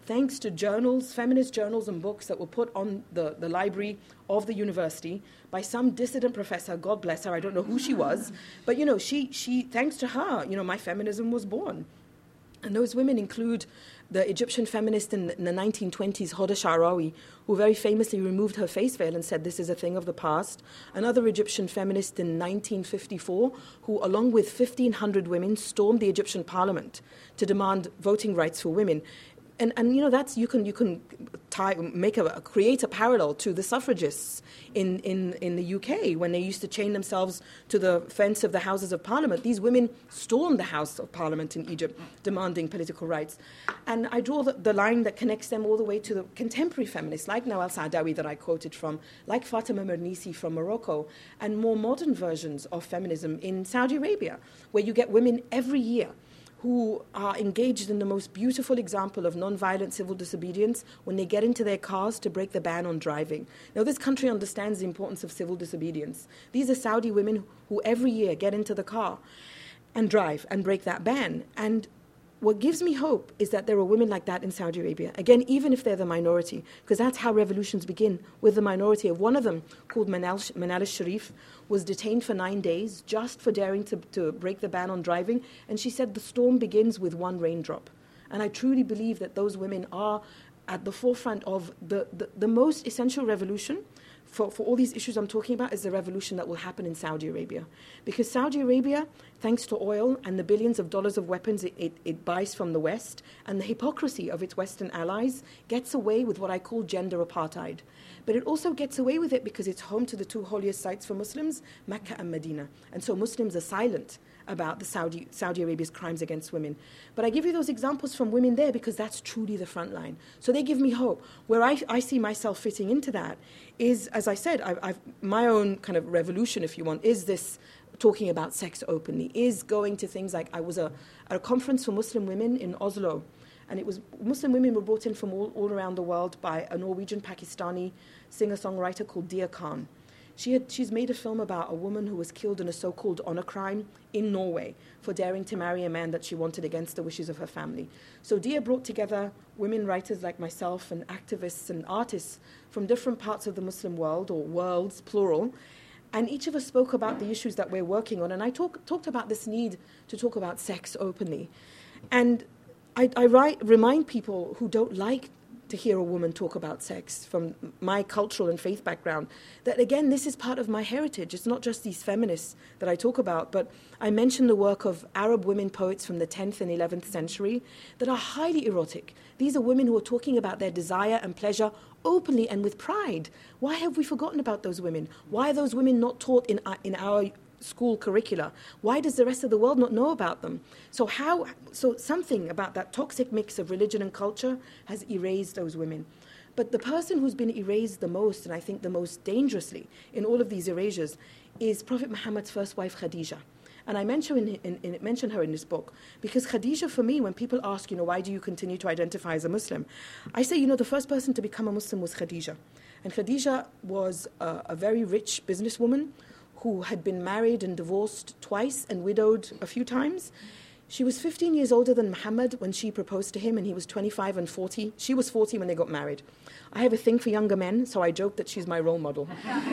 thanks to journals, feminist journals and books that were put on the, the library of the university by some dissident professor, God bless her, I don't know who she was, but, you know, she, she thanks to her, you know, my feminism was born. And those women include the Egyptian feminist in, in the nineteen twenties, Hoda Sha'rawi, who very famously removed her face veil and said this is a thing of the past. Another Egyptian feminist in nineteen fifty-four, who, along with fifteen hundred women, stormed the Egyptian parliament to demand voting rights for women. And, and you know, that's, you can, you can tie, make a, create a parallel to the suffragists in, in, in the U K when they used to chain themselves to the fence of the Houses of Parliament. These women stormed the House of Parliament in Egypt, demanding political rights. And I draw the, the line that connects them all the way to the contemporary feminists, like Nawal Saadawi that I quoted from, like Fatima Mernissi from Morocco, and more modern versions of feminism in Saudi Arabia, where you get women every year who are engaged in the most beautiful example of non-violent civil disobedience when they get into their cars to break the ban on driving. Now, this country understands the importance of civil disobedience. These are Saudi women who every year get into the car and drive and break that ban. And what gives me hope is that there are women like that in Saudi Arabia. Again, even if they're the minority, because that's how revolutions begin, with the minority. Of one of them, called Manal, Manal al-Sharif, was detained for nine days just for daring to, to break the ban on driving. And she said the storm begins with one raindrop. And I truly believe that those women are at the forefront of the, the, the most essential revolution for, for all these issues I'm talking about is the revolution that will happen in Saudi Arabia. Because Saudi Arabia, thanks to oil and the billions of dollars of weapons it, it, it buys from the West, and the hypocrisy of its Western allies, gets away with what I call gender apartheid. But it also gets away with it because it's home to the two holiest sites for Muslims, Mecca and Medina. And so Muslims are silent about the Saudi, Saudi Arabia's crimes against women. But I give you those examples from women there because that's truly the front line. So they give me hope. Where I, I see myself fitting into that is, as I said, I've, I've, my own kind of revolution, if you want, is this talking about sex openly, is going to things like, I was a, at a conference for Muslim women in Oslo, and it was Muslim women were brought in from all, all around the world by a Norwegian Pakistani singer-songwriter called Dia Khan. She had, she's made a film about a woman who was killed in a so-called honor crime in Norway for daring to marry a man that she wanted against the wishes of her family. So Dia brought together women writers like myself and activists and artists from different parts of the Muslim world, or worlds, plural, and each of us spoke about the issues that we're working on. And I talk, talked about this need to talk about sex openly. And I, I write, remind people who don't like to hear a woman talk about sex from my cultural and faith background, that again, this is part of my heritage. It's not just these feminists that I talk about, but I mention the work of Arab women poets from the tenth and eleventh century that are highly erotic. These are women who are talking about their desire and pleasure openly and with pride. Why have we forgotten about those women? Why are those women not taught in our, in our school curricula? Why does the rest of the world not know about them? So how? So something about that toxic mix of religion and culture has erased those women. But the person who's been erased the most, and I think the most dangerously in all of these erasures, is Prophet Muhammad's first wife, Khadija. And I mention, in, in, in, mention her in this book because Khadija, for me, when people ask, you know, why do you continue to identify as a Muslim? I say, you know, the first person to become a Muslim was Khadija. And Khadija was a, a very rich businesswoman who had been married and divorced twice and widowed a few times. She was fifteen years older than Muhammad when she proposed to him, and he was twenty-five and forty. She was forty when they got married. I have a thing for younger men, so I joke that she's my role model.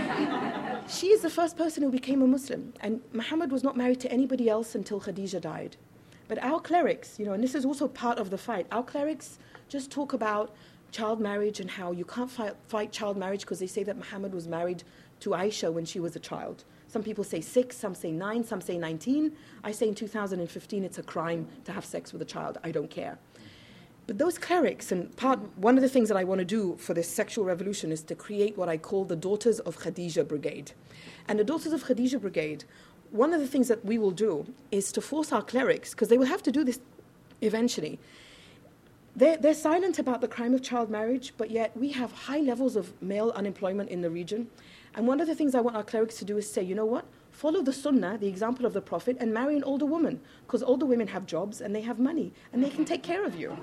She is the first person who became a Muslim, and Muhammad was not married to anybody else until Khadija died. But our clerics, you know, and this is also part of the fight, our clerics just talk about child marriage and how you can't fight, fight child marriage because they say that Muhammad was married to Aisha when she was a child. Some people say six, some say nine, some say nineteen. I say in two thousand fifteen it's a crime to have sex with a child. I don't care. But those clerics, and part, one of the things that I want to do for this sexual revolution is to create what I call the Daughters of Khadija Brigade. And the Daughters of Khadija Brigade, one of the things that we will do is to force our clerics, because they will have to do this eventually. They're, they're silent about the crime of child marriage, but yet we have high levels of male unemployment in the region. And one of the things I want our clerics to do is say, you know what? Follow the sunnah, the example of the Prophet, and marry an older woman, because older women have jobs and they have money and they can take care of you.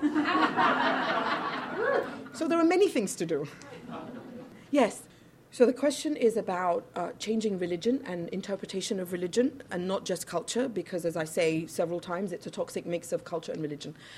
So there are many things to do. Yes. So the question is about uh, changing religion and interpretation of religion, and not just culture, because as I say several times, it's a toxic mix of culture and religion.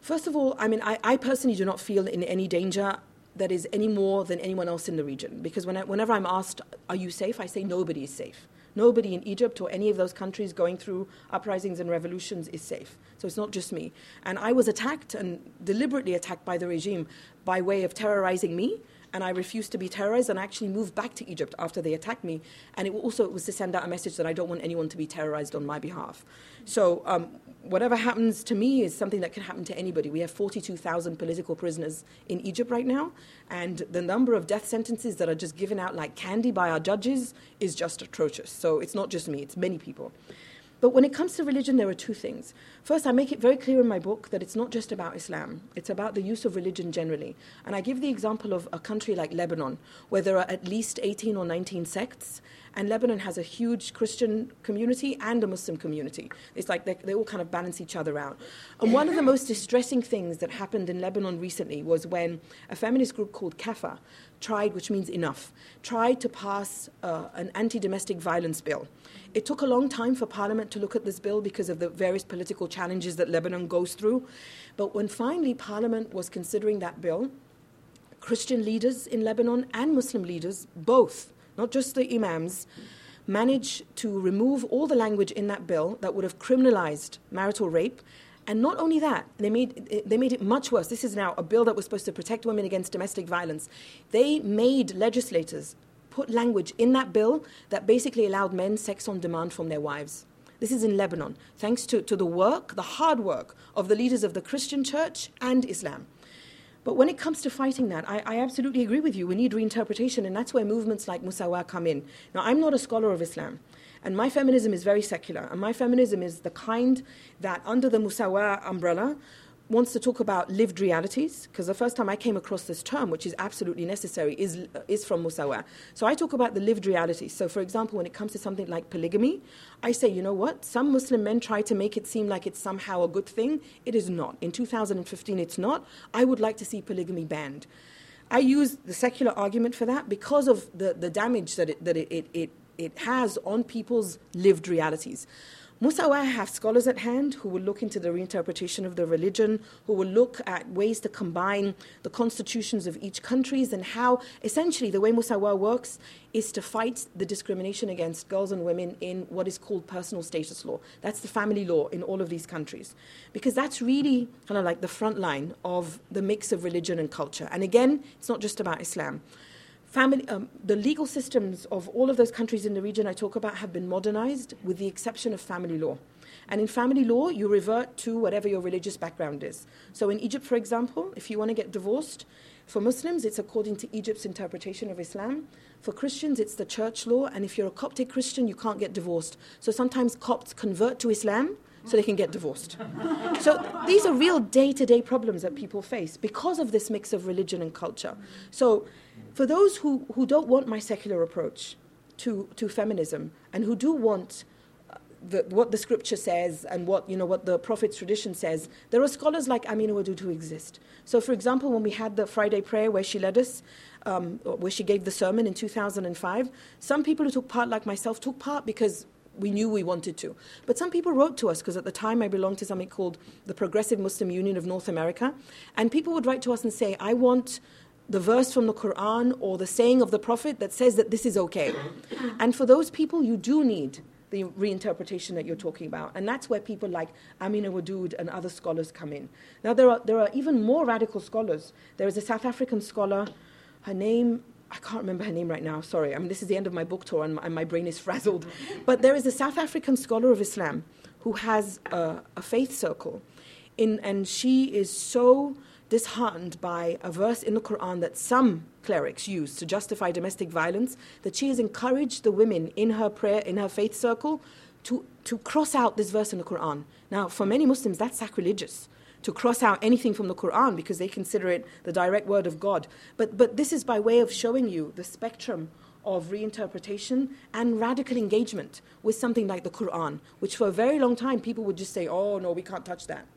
First of all, I mean, I, I personally do not feel in any danger that is any more than anyone else in the region. Because when I, whenever I'm asked, are you safe? I say nobody is safe. Nobody in Egypt or any of those countries going through uprisings and revolutions is safe. So it's not just me. And I was attacked and deliberately attacked by the regime by way of terrorizing me. And I refused to be terrorized and I actually moved back to Egypt after they attacked me. And it also it was to send out a message that I don't want anyone to be terrorized on my behalf. So um, whatever happens to me is something that can happen to anybody. We have forty-two thousand political prisoners in Egypt right now. And the number of death sentences that are just given out like candy by our judges is just atrocious. So it's not just me, it's many people. But when it comes to religion, there are two things. First, I make it very clear in my book that it's not just about Islam. It's about the use of religion generally. And I give the example of a country like Lebanon, where there are at least eighteen or nineteen sects, and Lebanon has a huge Christian community and a Muslim community. It's like they, they all kind of balance each other out. And one of the most distressing things that happened in Lebanon recently was when a feminist group called Kafa tried, which means enough, tried to pass uh, an anti-domestic violence bill. It took a long time for Parliament to look at this bill because of the various political challenges that Lebanon goes through. But when finally Parliament was considering that bill, Christian leaders in Lebanon and Muslim leaders, both, not just the imams, managed to remove all the language in that bill that would have criminalized marital rape. And not only that, they made, they made it much worse. This is now a bill that was supposed to protect women against domestic violence. They made legislators put language in that bill that basically allowed men sex on demand from their wives. This is in Lebanon, thanks to, to the work, the hard work of the leaders of the Christian church and Islam. But when it comes to fighting that, I, I absolutely agree with you. We need reinterpretation, and that's where movements like Musawa come in. Now, I'm not a scholar of Islam, and my feminism is very secular, and my feminism is the kind that, under the Musawa umbrella, wants to talk about lived realities, because the first time I came across this term, which is absolutely necessary, is, is from Musawa. So I talk about the lived realities. So, for example, when it comes to something like polygamy, I say, you know what? Some Muslim men try to make it seem like it's somehow a good thing. It is not. In two thousand fifteen, it's not. I would like to see polygamy banned. I use the secular argument for that because of the, the damage that it, that it, it, it, it has on people's lived realities. Musawa have scholars at hand who will look into the reinterpretation of the religion, who will look at ways to combine the constitutions of each country and how, essentially, the way Musawa works is to fight the discrimination against girls and women in what is called personal status law. That's the family law in all of these countries. Because that's really kind of like the front line of the mix of religion and culture. And again, it's not just about Islam. Family, um, the legal systems of all of those countries in the region I talk about have been modernized with the exception of family law. And in family law, you revert to whatever your religious background is. So in Egypt, for example, if you want to get divorced, for Muslims, it's according to Egypt's interpretation of Islam. For Christians, it's the church law. And if you're a Coptic Christian, you can't get divorced. So sometimes Copts convert to Islam so they can get divorced. So these are real day-to-day problems that people face because of this mix of religion and culture. So for those who, who don't want my secular approach to, to feminism and who do want the, what the scripture says and what, you know, what the Prophet's tradition says, there are scholars like Amina Wadud who exist. So, for example, when we had the Friday prayer where she led us, um, where she gave the sermon in two thousand five, some people who took part, like myself, took part because we knew we wanted to. But some people wrote to us, because at the time I belonged to something called the Progressive Muslim Union of North America, and people would write to us and say, I want the verse from the Quran or the saying of the Prophet that says that this is okay. And for those people, you do need the reinterpretation that you're talking about. And that's where people like Amina Wadud and other scholars come in. Now, there are, there are even more radical scholars. There is a South African scholar, her name, I can't remember her name right now, sorry. I mean, this is the end of my book tour and my, and my brain is frazzled. But there is a South African scholar of Islam who has a, a faith circle. In, and she is so disheartened by a verse in the Quran that some clerics use to justify domestic violence that she has encouraged the women in her prayer, in her faith circle, to, to cross out this verse in the Quran. Now, for many Muslims, that's sacrilegious, to cross out anything from the Quran because they consider it the direct word of God. But, but this is by way of showing you the spectrum of reinterpretation and radical engagement with something like the Quran, which for a very long time people would just say, oh, no, we can't touch that.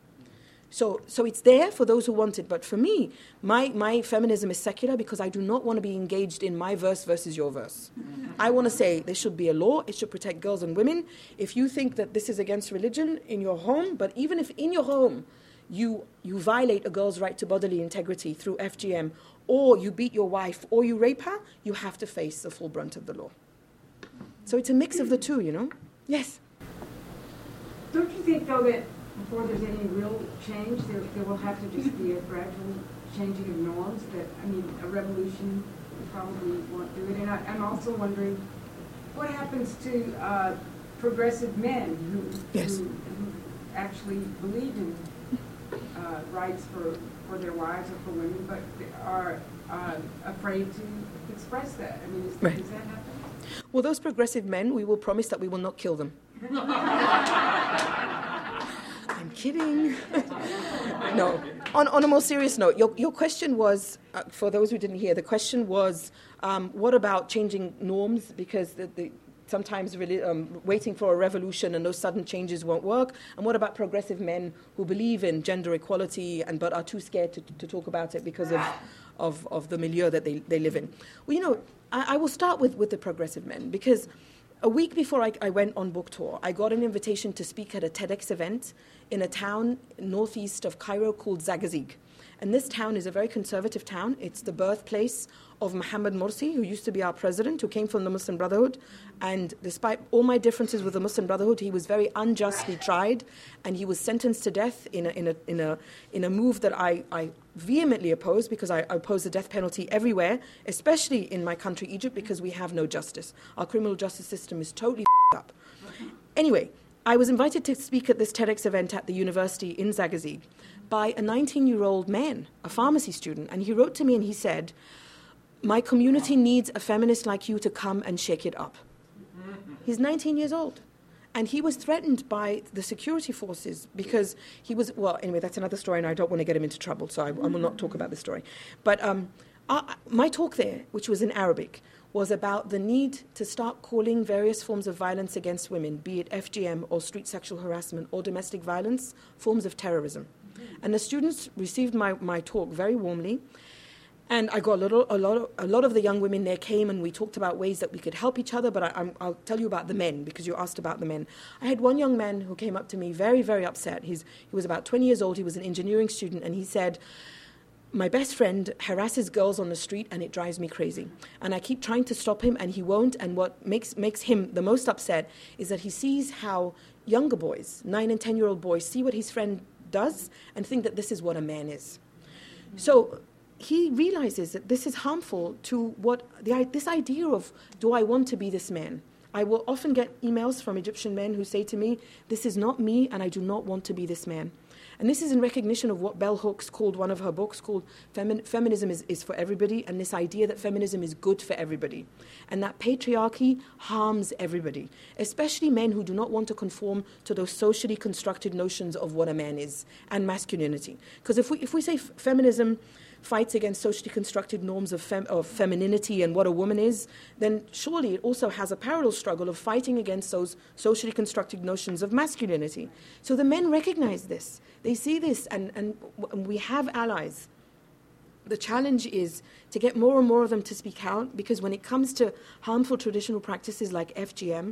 So, so it's there for those who want it. But for me, my, my feminism is secular because I do not want to be engaged in my verse versus your verse. I want to say there should be a law. It should protect girls and women. If you think that this is against religion in your home, but even if in your home you, you violate a girl's right to bodily integrity through F G M, or you beat your wife, or you rape her, you have to face the full brunt of the law. So it's a mix of the two, you know? Yes? Don't you think, though, that before there's any real change, there, there will have to just be a gradual changing of norms? That, I mean, a revolution probably won't do it. And I, I'm also wondering, what happens to uh, progressive men who, yes. who, who actually believe in uh, rights for, for their wives or for women, but are uh, afraid to express that? I mean, is, right. does that happen? Well, those progressive men, we will promise that we will not kill them. I'm kidding. No. On, on a more serious note, your, your question was, uh, for those who didn't hear, the question was, um, what about changing norms? Because the, the, sometimes really, um, waiting for a revolution and those sudden changes won't work. And what about progressive men who believe in gender equality and but are too scared to, to talk about it because of, of, of the milieu that they, they live in? Well, you know, I, I will start with, with the progressive men, because a week before I, I went on book tour, I got an invitation to speak at a TEDx event in a town northeast of Cairo called Zagazig. And this town is a very conservative town. It's the birthplace of Mohammed Morsi, who used to be our president, who came from the Muslim Brotherhood. And despite all my differences with the Muslim Brotherhood, he was very unjustly tried, and he was sentenced to death in a, in a, in a, in a move that I, I vehemently oppose, because I oppose the death penalty everywhere, especially in my country, Egypt, because we have no justice. Our criminal justice system is totally f***ed up. Anyway, I was invited to speak at this TEDx event at the university in Zagazig by a nineteen-year-old man, a pharmacy student, and he wrote to me and he said, "My community needs a feminist like you to come and shake it up." He's nineteen years old. And he was threatened by the security forces because he was, well, anyway, that's another story, and I don't want to get him into trouble, so I, I will not talk about this story. But um, uh, my talk there, which was in Arabic, was about the need to start calling various forms of violence against women, be it F G M or street sexual harassment or domestic violence, forms of terrorism. And the students received my, my talk very warmly. And I got a, little, a, lot of, a lot of the young women there came, and we talked about ways that we could help each other, but I, I'm, I'll tell you about the men, because you asked about the men. I had one young man who came up to me very, very upset. He's, he was about twenty years old. He was an engineering student, and he said, "My best friend harasses girls on the street, and it drives me crazy. And I keep trying to stop him, and he won't. And what makes, makes him the most upset is that he sees how younger boys, nine and ten-year-old boys, see what his friend does and think that this is what a man is." So he realizes that this is harmful to what the, this idea of, do I want to be this man? I will often get emails from Egyptian men who say to me, "This is not me, and I do not want to be this man." And this is in recognition of what Bell Hooks called one of her books, called Femin- Feminism is, is for Everybody, and this idea that feminism is good for everybody, and that patriarchy harms everybody, especially men who do not want to conform to those socially constructed notions of what a man is and masculinity. Because if we, if we say f- feminism fights against socially constructed norms of, fem- of femininity and what a woman is, then surely it also has a parallel struggle of fighting against those socially constructed notions of masculinity. So the men recognize this. They see this, and, and w- we have allies. The challenge is to get more and more of them to speak out, because when it comes to harmful traditional practices like F G M,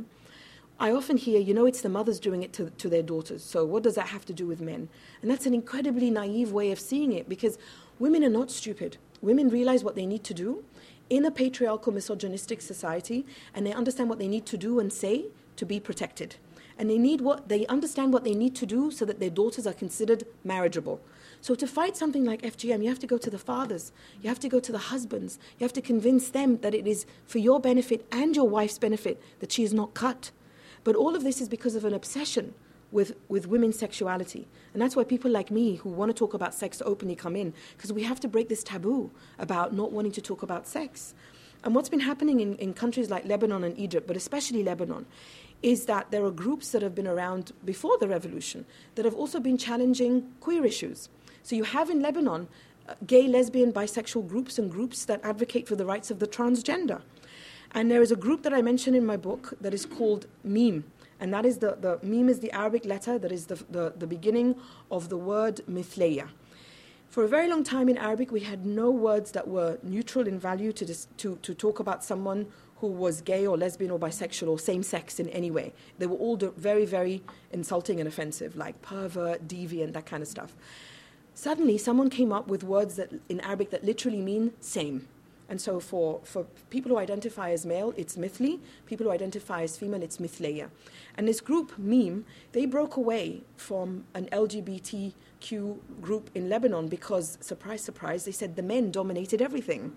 I often hear, you know, it's the mothers doing it to, to their daughters, so what does that have to do with men? And that's an incredibly naive way of seeing it, because women are not stupid. Women realize what they need to do in a patriarchal, misogynistic society, and they understand what they need to do and say to be protected. And they need what they understand what they need to do so that their daughters are considered marriageable. So to fight something like F G M, you have to go to the fathers, you have to go to the husbands, you have to convince them that it is for your benefit and your wife's benefit that she is not cut. But all of this is because of an obsession with, with women's sexuality. And that's why people like me who want to talk about sex openly come in, because we have to break this taboo about not wanting to talk about sex. And what's been happening in, in countries like Lebanon and Egypt, but especially Lebanon, is that there are groups that have been around before the revolution that have also been challenging queer issues. So you have in Lebanon uh, gay, lesbian, bisexual groups and groups that advocate for the rights of the transgender. And there is a group that I mentioned in my book that is called Meme. And that is the, the Meme is the Arabic letter that is the, the, the beginning of the word Mithleya. For a very long time in Arabic, we had no words that were neutral in value to, dis, to, to talk about someone who was gay or lesbian or bisexual or same-sex in any way. They were all very, very insulting and offensive, like pervert, deviant, that kind of stuff. Suddenly, someone came up with words that in Arabic that literally mean same. And so for, for people who identify as male, it's mithli. People who identify as female, it's mithleya. And this group, Meme, they broke away from an L G B T Q group in Lebanon because, surprise, surprise, they said the men dominated everything.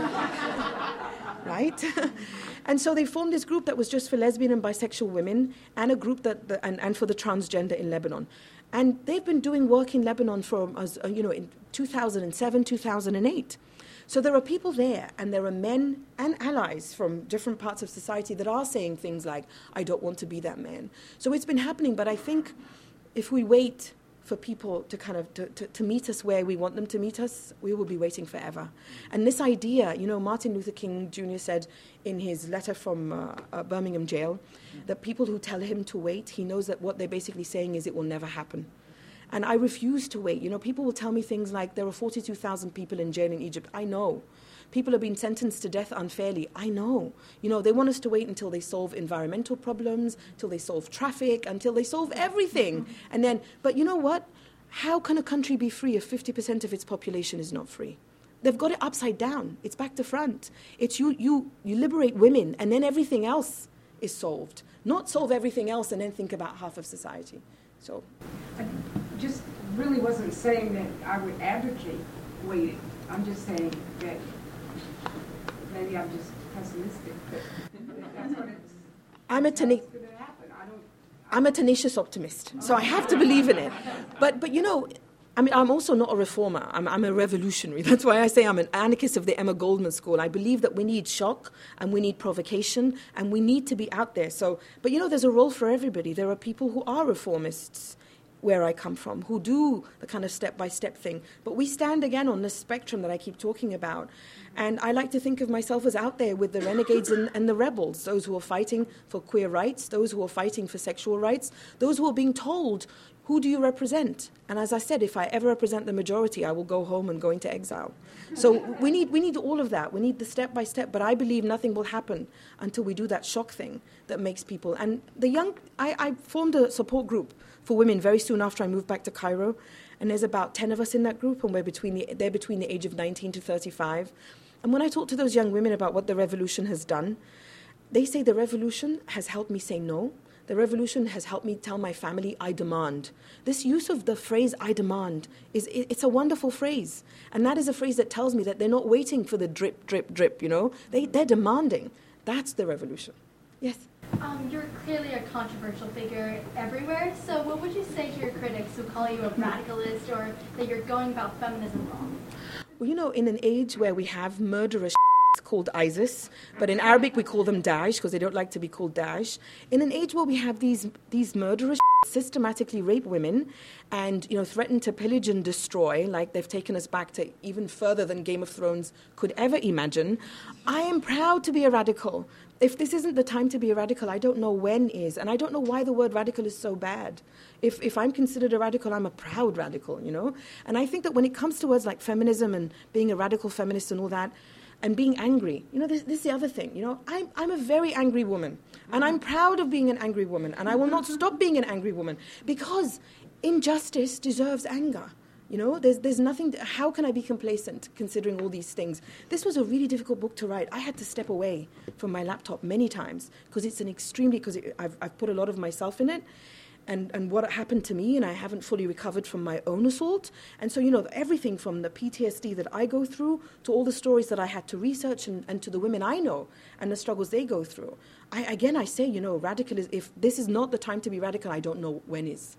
Right? And so they formed this group that was just for lesbian and bisexual women, and a group that, the, and, and for the transgender in Lebanon. And they've been doing work in Lebanon from, as, uh, you know, in two thousand seven, two thousand eight. So there are people there, and there are men and allies from different parts of society that are saying things like, I don't want to be that man. So it's been happening, but I think if we wait for people to kind of to, to, to meet us where we want them to meet us, we will be waiting forever. And this idea, you know, Martin Luther King Junior said in his letter from uh, uh, Birmingham jail that people who tell him to wait, he knows that what they're basically saying is it will never happen. And I refuse to wait. You know, people will tell me things like there are forty-two thousand people in jail in Egypt. I know. People have been sentenced to death unfairly. I know. You know, they want us to wait until they solve environmental problems, until they solve traffic, until they solve everything. And then, but you know what? How can a country be free if fifty percent of its population is not free? They've got it upside down. It's back to front. It's you, you, you liberate women, and then everything else is solved. Not solve everything else and then think about half of society. So, I just really wasn't saying that I would advocate waiting. I'm just saying that maybe I'm just pessimistic. But that's what it's, I'm a tena- going to happen. I don't. I'm a tenacious optimist, so I have to believe in it. But, but you know, I mean, I'm also not a reformer. I'm, I'm a revolutionary. That's why I say I'm an anarchist of the Emma Goldman school. I believe that we need shock and we need provocation and we need to be out there. So, but you know, there's a role for everybody. There are people who are reformists where I come from, who do the kind of step-by-step thing. But we stand, again, on this spectrum that I keep talking about. And I like to think of myself as out there with the renegades and, and the rebels, those who are fighting for queer rights, those who are fighting for sexual rights, those who are being told, who do you represent? And as I said, if I ever represent the majority, I will go home and go into exile. So we need we need all of that. We need the step-by-step. But I believe nothing will happen until we do that shock thing that makes people. And the young, I, I formed a support group for women very soon after I moved back to Cairo. And there's about ten of us in that group, and we're between the, they're between the age of nineteen to thirty-five. And when I talk to those young women about what the revolution has done, they say the revolution has helped me say no. The revolution has helped me tell my family, I demand. This use of the phrase, I demand, is it's a wonderful phrase. And that is a phrase that tells me that they're not waiting for the drip, drip, drip, you know. They, they're demanding. That's the revolution. Yes? Um, you're clearly a controversial figure everywhere. So what would you say to your critics who call you a radicalist or that you're going about feminism wrong? Well, you know, in an age where we have murderous called ISIS, but in Arabic we call them Daesh because they don't like to be called Daesh. In an age where we have these these murderous systematically rape women and, you know, threaten to pillage and destroy, like they've taken us back to even further than Game of Thrones could ever imagine, I am proud to be a radical. If this isn't the time to be a radical, I don't know when is, and I don't know why the word radical is so bad. If if I'm considered a radical, I'm a proud radical, you know? And I think that when it comes to words like feminism and being a radical feminist and all that, and being angry. You know, this, this is the other thing. You know, I'm, I'm a very angry woman, and I'm proud of being an angry woman, and I will not stop being an angry woman, because injustice deserves anger. You know, there's there's nothing, to, how can I be complacent considering all these things? This was a really difficult book to write. I had to step away from my laptop many times, because it's an extremely, because it, I've, I've put a lot of myself in it, and, and what happened to me, and I haven't fully recovered from my own assault. And so, you know, everything from the P T S D that I go through to all the stories that I had to research and, and to the women I know and the struggles they go through. I, again, I say, you know, radical is, if this is not the time to be radical, I don't know when is.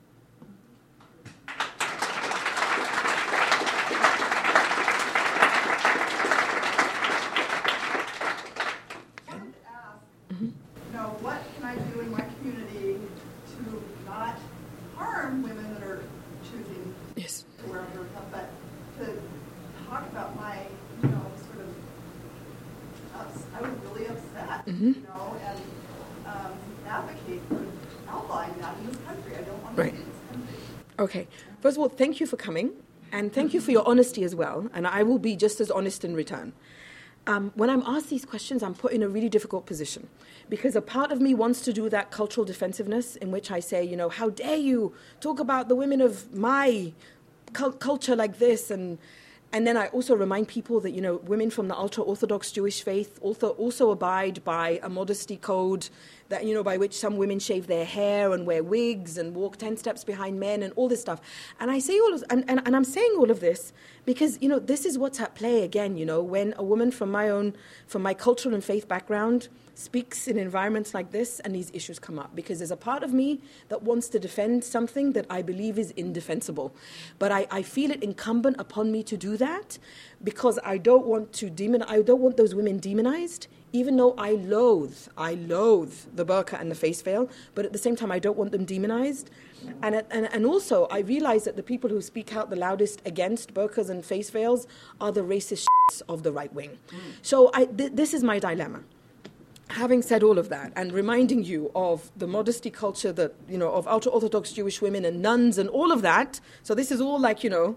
Mm-hmm. You know, and um, advocate for outlawing that in this country. I don't want right. to see this country. Okay. First of all, thank you for coming, and thank you for your honesty as well, and I will be just as honest in return. Um, when I'm asked these questions, I'm put in a really difficult position because a part of me wants to do that cultural defensiveness in which I say, you know, how dare you talk about the women of my cult- culture like this, and and then I also remind people that, you know, women from the ultra-Orthodox Jewish faith also also abide by a modesty code that, you know, by which some women shave their hair and wear wigs and walk ten steps behind men and all this stuff. And I say all of, and, and, and I'm saying all of this because, you know, this is what's at play again, you know, when a woman from my own, from my cultural and faith background speaks in environments like this and these issues come up, because there's a part of me that wants to defend something that I believe is indefensible. But I, I feel it incumbent upon me to do that because I don't want to demon, I don't want those women demonized, even though I loathe, I loathe the burqa and the face veil, but at the same time I don't want them demonized. And, and, and also I realize that the people who speak out the loudest against burqas and face veils are the racist shits of the right wing. Mm. So I, th- this is my dilemma. Having said all of that and reminding you of the modesty culture that, you know, of ultra-Orthodox Jewish women and nuns and all of that, so this is all like, you know,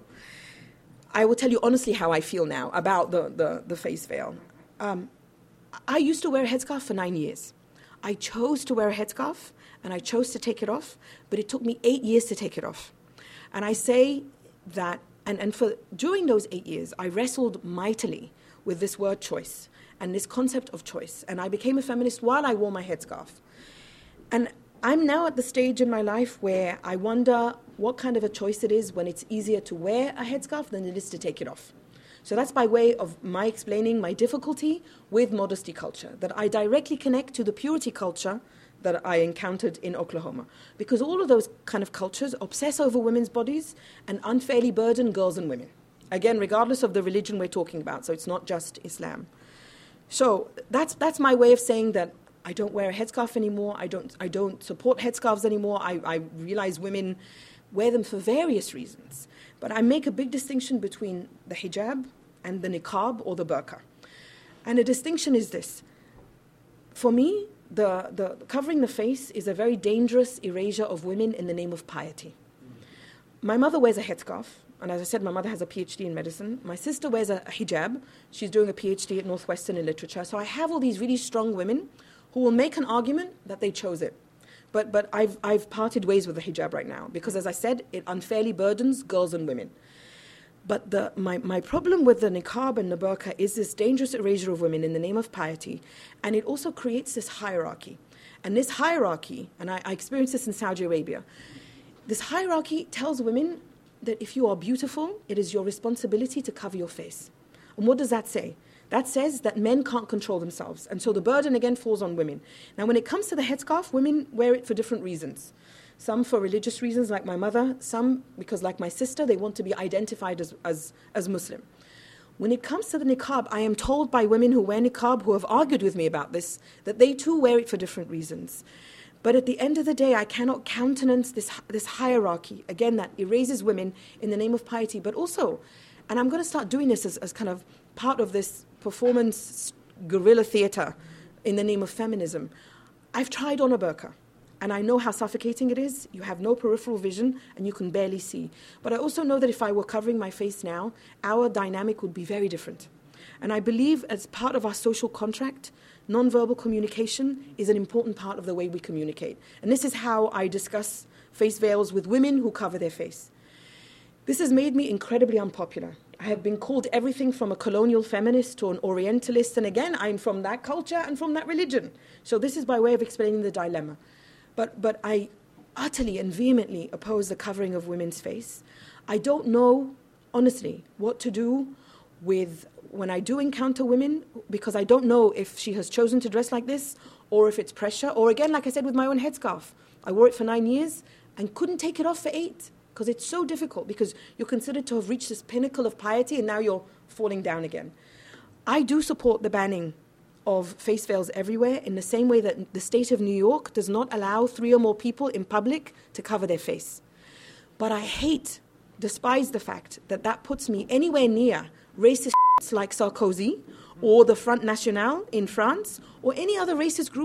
I will tell you honestly how I feel now about the, the, the face veil. Um, I used to wear a headscarf for nine years. I chose to wear a headscarf and I chose to take it off, but it took me eight years to take it off. And I say that, and, and for during those eight years, I wrestled mightily with this word choice and this concept of choice. And I became a feminist while I wore my headscarf. And I'm now at the stage in my life where I wonder what kind of a choice it is when it's easier to wear a headscarf than it is to take it off. So that's by way of my explaining my difficulty with modesty culture, that I directly connect to the purity culture that I encountered in Oklahoma. Because all of those kind of cultures obsess over women's bodies and unfairly burden girls and women. Again, regardless of the religion we're talking about, so it's not just Islam. So that's that's my way of saying that I don't wear a headscarf anymore. I don't I don't support headscarves anymore. I, I realize women wear them for various reasons. But I make a big distinction between the hijab and the niqab or the burqa. And the distinction is this. For me, the, the covering the face is a very dangerous erasure of women in the name of piety. My mother wears a headscarf. And as I said, my mother has a P H D in medicine. My sister wears a hijab. She's doing a P H D at Northwestern in literature. So I have all these really strong women who will make an argument that they chose it. But but I've I've parted ways with the hijab right now because, as I said, it unfairly burdens girls and women. But the my, my problem with the niqab and the burqa is this dangerous erasure of women in the name of piety. And it also creates this hierarchy. And this hierarchy, and I, I experienced this in Saudi Arabia, this hierarchy tells women that if you are beautiful, it is your responsibility to cover your face. And what does that say? That says that men can't control themselves. And so the burden again falls on women. Now, when it comes to the headscarf, women wear it for different reasons. Some for religious reasons, like my mother. Some because, like my sister, they want to be identified as, as, as Muslim. When it comes to the niqab, I am told by women who wear niqab, who have argued with me about this, that they too wear it for different reasons. But at the end of the day, I cannot countenance this this hierarchy, again, that erases women in the name of piety. But also, and I'm going to start doing this as, as kind of part of this performance guerrilla theater in the name of feminism. I've tried on a burqa, and I know how suffocating it is. You have no peripheral vision, and you can barely see. But I also know that if I were covering my face now, our dynamic would be very different. And I believe as part of our social contract, nonverbal communication is an important part of the way we communicate. And this is how I discuss face veils with women who cover their face. This has made me incredibly unpopular. I have been called everything from a colonial feminist to an Orientalist. And again, I'm from that culture and from that religion. So this is by way of explaining the dilemma. But, but I utterly and vehemently oppose the covering of women's face. I don't know, honestly, what to do with when I do encounter women, because I don't know if she has chosen to dress like this or if it's pressure, or again, like I said, with my own headscarf. I wore it for nine years and couldn't take it off for eight because it's so difficult, because you're considered to have reached this pinnacle of piety and now you're falling down again. I do support the banning of face veils everywhere in the same way that the state of New York does not allow three or more people in public to cover their face. But I hate, despise the fact that that puts me anywhere near racist like Sarkozy or the Front National in France or any other racist groups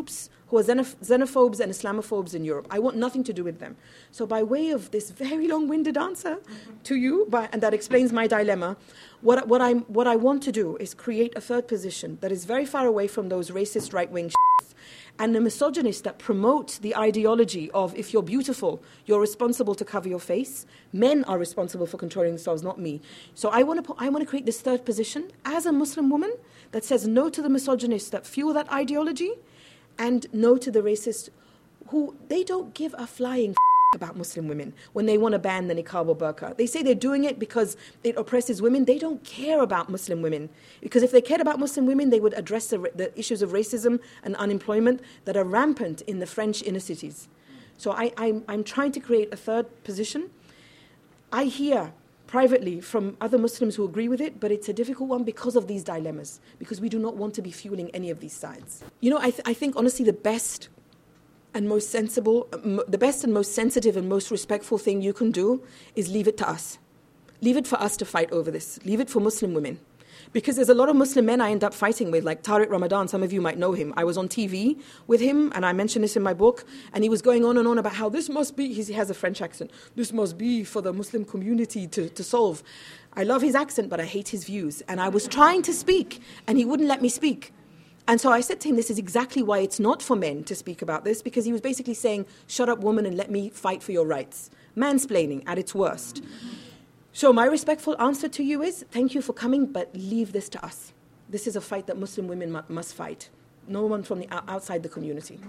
who are xenoph- xenophobes and Islamophobes in Europe. I want nothing to do with them. So by way of this very long-winded answer to you, by, and that explains my dilemma, what, what, I'm, what I want to do is create a third position that is very far away from those racist right-wing shits and the misogynists that promote the ideology of if you're beautiful, you're responsible to cover your face. Men are responsible for controlling themselves, not me. So I want to I want to create this third position as a Muslim woman that says no to the misogynists that fuel that ideology and no to the racists who, they don't give a flying f- about Muslim women when they want to ban the niqab or burqa. They say they're doing it because it oppresses women. They don't care about Muslim women. Because if they cared about Muslim women, they would address the, the issues of racism and unemployment that are rampant in the French inner cities. So I, I'm, I'm trying to create a third position. I hear privately from other Muslims who agree with it, but it's a difficult one because of these dilemmas, because we do not want to be fueling any of these sides. You know, I, th- I think, honestly, the best and most sensible, m- the best and most sensitive and most respectful thing you can do is leave it to us. Leave it for us to fight over this. Leave it for Muslim women. Because there's a lot of Muslim men I end up fighting with, like Tariq Ramadan, some of you might know him. I was on T V with him, and I mentioned this in my book, and he was going on and on about how this must be, he has a French accent, this must be for the Muslim community to, to solve. I love his accent, but I hate his views. And I was trying to speak, and he wouldn't let me speak. And so I said to him, this is exactly why it's not for men to speak about this, because he was basically saying, shut up, woman, and let me fight for your rights. Mansplaining at its worst. So my respectful answer to you is, thank you for coming, but leave this to us. This is a fight that Muslim women mu- must fight. No one from the o- outside the community.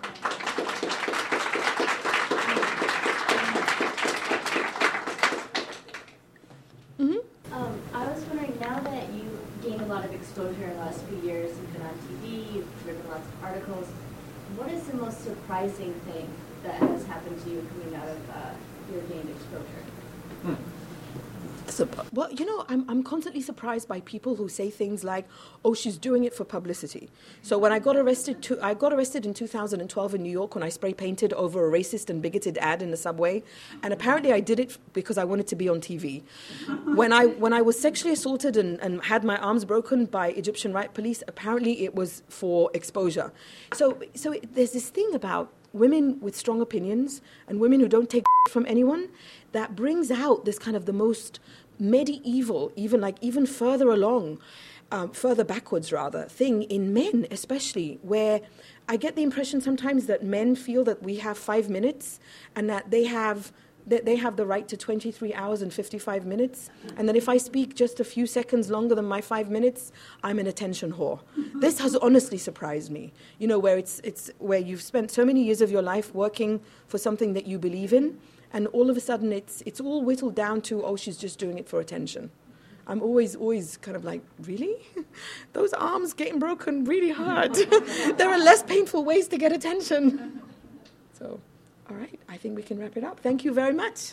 Mm-hmm. Um, I was wondering, now that you gained a lot of exposure in the last few years, you've been on T V, you've written lots of articles, what is the most surprising thing that has happened to you coming out of uh, your gained exposure? Hmm. So, well, you know, I'm I'm constantly surprised by people who say things like, "Oh, she's doing it for publicity." So when I got arrested, to, I got arrested in two thousand twelve in New York when I spray painted over a racist and bigoted ad in the subway, and apparently I did it because I wanted to be on T V. When I when I was sexually assaulted and, and had my arms broken by Egyptian riot police, apparently it was for exposure. So so it, there's this thing about women with strong opinions and women who don't take from anyone that brings out this kind of the most medieval, even like even further along, um, further backwards rather, thing in men especially, where I get the impression sometimes that men feel that we have five minutes and that they have that they have the right to twenty-three hours and fifty-five minutes, and that if I speak just a few seconds longer than my five minutes, I'm an attention whore. This has honestly surprised me. You know, where it's it's where you've spent so many years of your life working for something that you believe in, and all of a sudden it's it's all whittled down to, oh, she's just doing it for attention. I'm always, always kind of like, really? Those arms getting broken really hard. There are less painful ways to get attention. So, all right, I think we can wrap it up. Thank you very much.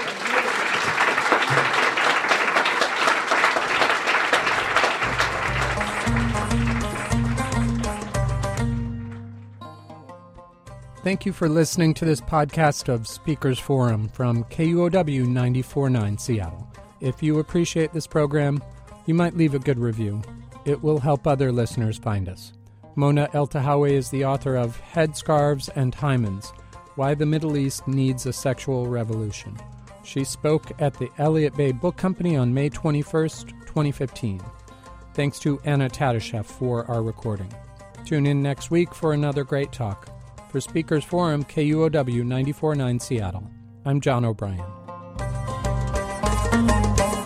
Thank you for listening to this podcast of Speakers Forum from K U O W ninety-four point nine Seattle. If you appreciate this program, you might leave a good review. It will help other listeners find us. Mona Eltahawy is the author of Headscarves and Hymens, Why the Middle East Needs a Sexual Revolution. She spoke at the Elliott Bay Book Company on May twenty-first, twenty fifteen. Thanks to Anna Tadashev for our recording. Tune in next week for another great talk. For Speakers Forum, K U O W ninety-four point nine Seattle, I'm John O'Brien.